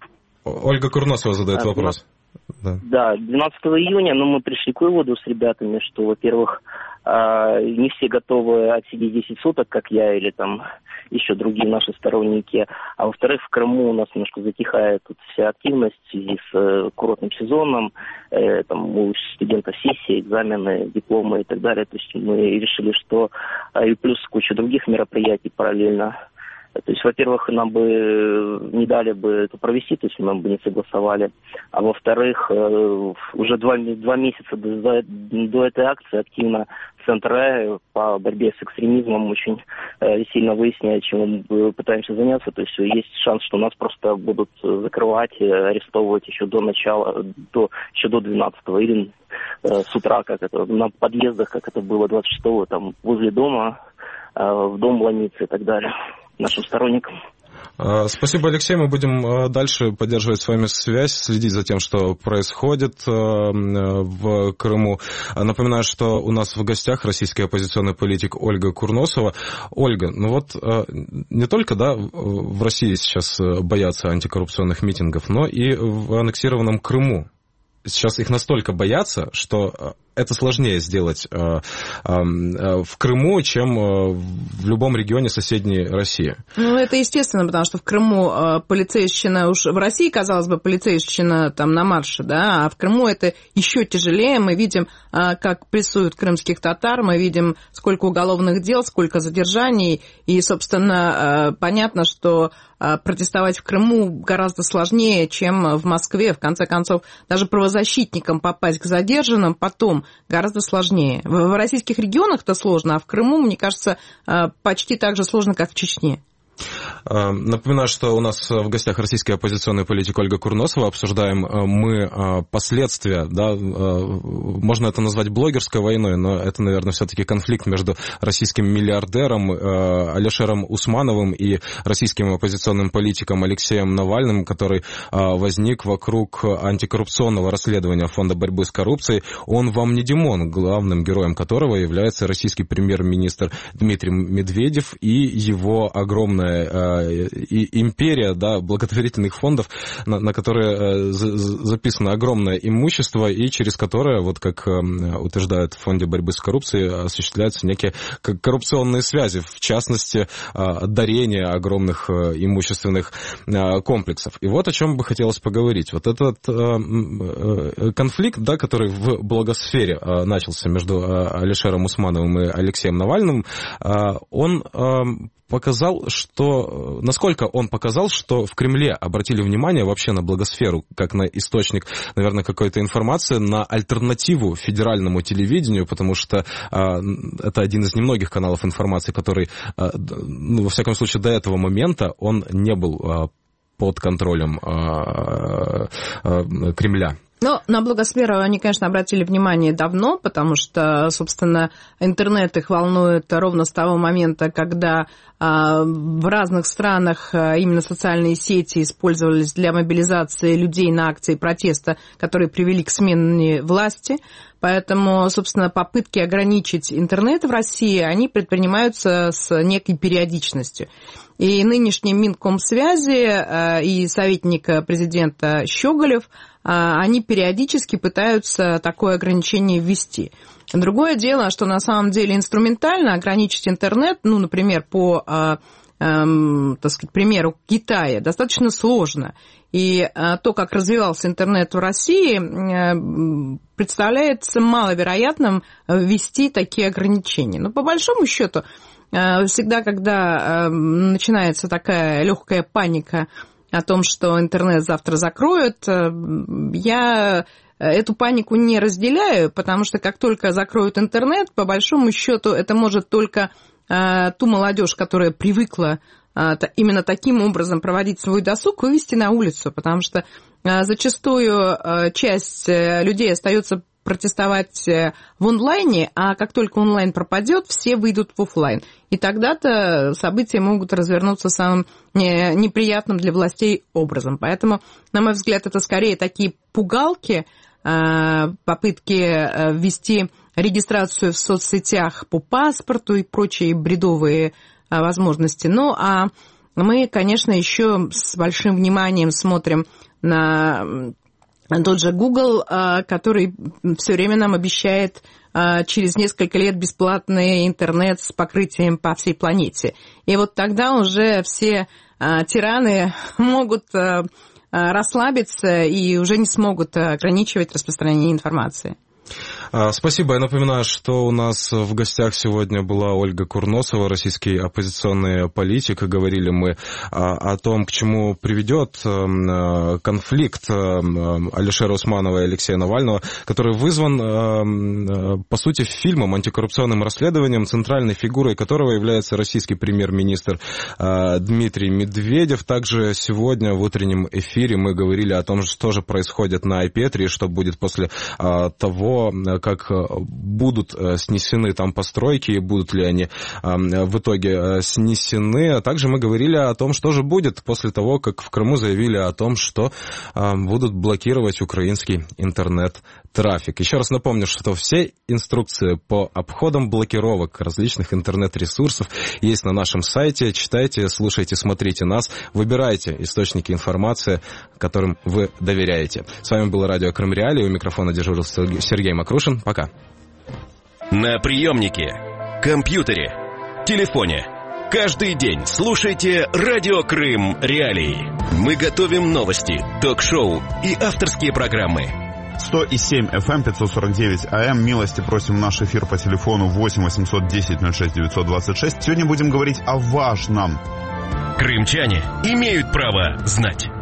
Ольга Курносова задает вопрос. Да, 12 июня, мы пришли к выводу с ребятами, что, во-первых, не все готовы отсидеть 10 суток, как я или там еще другие наши сторонники, а во-вторых, в Крыму у нас немножко затихает тут вся активность в связи с курортным сезоном, там у студентов сессии, экзамены, дипломы и так далее, то есть мы решили, что и плюс куча других мероприятий параллельно. То есть, во-первых, нам бы не дали бы это провести, то есть нам бы не согласовали. А во-вторых, уже два месяца до этой акции активно Центр по борьбе с экстремизмом очень сильно выясняет, чем мы пытаемся заняться. То есть есть шанс, что нас просто будут закрывать, арестовывать еще до начала, еще до 12-го или с утра, как это, на подъездах, как это было 26-го, там возле дома, в дом ломиться и так далее. Нашим сторонникам. Спасибо, Алексей. Мы будем дальше поддерживать с вами связь, следить за тем, что происходит в Крыму. Напоминаю, что у нас в гостях российский оппозиционный политик Ольга Курносова. Ольга, не только в России сейчас боятся антикоррупционных митингов, но и в аннексированном Крыму. Сейчас их настолько боятся, что это сложнее сделать в Крыму, чем в любом регионе соседней России. Это естественно, потому что в Крыму полицейщина, уж в России, казалось бы, полицейщина там на марше, да, а в Крыму это еще тяжелее. Мы видим, как прессуют крымских татар, мы видим, сколько уголовных дел, сколько задержаний, и, собственно, понятно, что протестовать в Крыму гораздо сложнее, чем в Москве. В конце концов, даже правозащитникам попасть к задержанным потом гораздо сложнее. В российских регионах-то сложно, а в Крыму, мне кажется, почти так же сложно, как в Чечне. Напоминаю, что у нас в гостях российский оппозиционный политик Ольга Курносова. Обсуждаем мы последствия, да, можно это назвать блогерской войной, но это, наверное, все-таки конфликт между российским миллиардером Алишером Усмановым и российским оппозиционным политиком Алексеем Навальным, который возник вокруг антикоррупционного расследования Фонда борьбы с коррупцией. Он вам не Димон, главным героем которого является российский премьер-министр Дмитрий Медведев и его огромная империя, да, благотворительных фондов, на которые записано огромное имущество и через которое, вот как утверждают в Фонде борьбы с коррупцией, осуществляются некие коррупционные связи, в частности, дарение огромных имущественных комплексов. И вот о чем бы хотелось поговорить. Вот этот конфликт, да, который в блогосфере начался между Алишером Усмановым и Алексеем Навальным, он показал, насколько он показал, что в Кремле обратили внимание вообще на блогосферу, как на источник, наверное, какой-то информации, на альтернативу федеральному телевидению, потому что это один из немногих каналов информации, который, во всяком случае, до этого момента он не был под контролем Кремля. Но на блогосферу они, конечно, обратили внимание давно, потому что, собственно, интернет их волнует ровно с того момента, когда в разных странах именно социальные сети использовались для мобилизации людей на акции протеста, которые привели к смене власти. Поэтому, собственно, попытки ограничить интернет в России, они предпринимаются с некой периодичностью. И нынешний Минкомсвязи и советник президента Щеголев, они периодически пытаются такое ограничение ввести. Другое дело, что на самом деле инструментально ограничить интернет, например, по, так сказать, примеру Китая, достаточно сложно. И то, как развивался интернет в России, представляется маловероятным ввести такие ограничения. Но по большому счету, всегда, когда начинается такая легкая паника о том, что интернет завтра закроют, я эту панику не разделяю, потому что как только закроют интернет, по большому счету это может только ту молодежь, которая привыкла именно таким образом проводить свой досуг, вывести на улицу, потому что зачастую часть людей остается протестовать в онлайне, а как только онлайн пропадет, все выйдут в офлайн. И тогда-то события могут развернуться самым неприятным для властей образом. Поэтому, на мой взгляд, это скорее такие пугалки, попытки ввести регистрацию в соцсетях по паспорту и прочие бредовые возможности. Ну, а мы, конечно, еще с большим вниманием смотрим тот же Google, который все время нам обещает через несколько лет бесплатный интернет с покрытием по всей планете. И вот тогда уже все тираны могут расслабиться и уже не смогут ограничивать распространение информации. Спасибо. Я напоминаю, что у нас в гостях сегодня была Ольга Курносова, российский оппозиционный политик. Говорили мы о том, к чему приведет конфликт Алишера Усманова и Алексея Навального, который вызван, по сути, фильмом, антикоррупционным расследованием, центральной фигурой которого является российский премьер-министр Дмитрий Медведев. Также сегодня в утреннем эфире мы говорили о том, что же происходит на Айпетри, что будет после того, как будут снесены там постройки, будут ли они в итоге снесены. А также мы говорили о том, что же будет после того, как в Крыму заявили о том, что будут блокировать украинский интернет-трафик. Еще раз напомню, что все инструкции по обходам блокировок различных интернет-ресурсов есть на нашем сайте. Читайте, слушайте, смотрите нас, выбирайте источники информации, которым вы доверяете. С вами было радио Крым Реалии. У микрофона дежурил Сергей Макрушин. Пока. На приемнике, компьютере, телефоне. Каждый день слушайте радио Крым Реалии. Мы готовим новости, ток-шоу и авторские программы. 100,7 FM, 549 AM. Милости просим в наш эфир по телефону 8 810 06 926. Сегодня будем говорить о важном. Крымчане имеют право знать.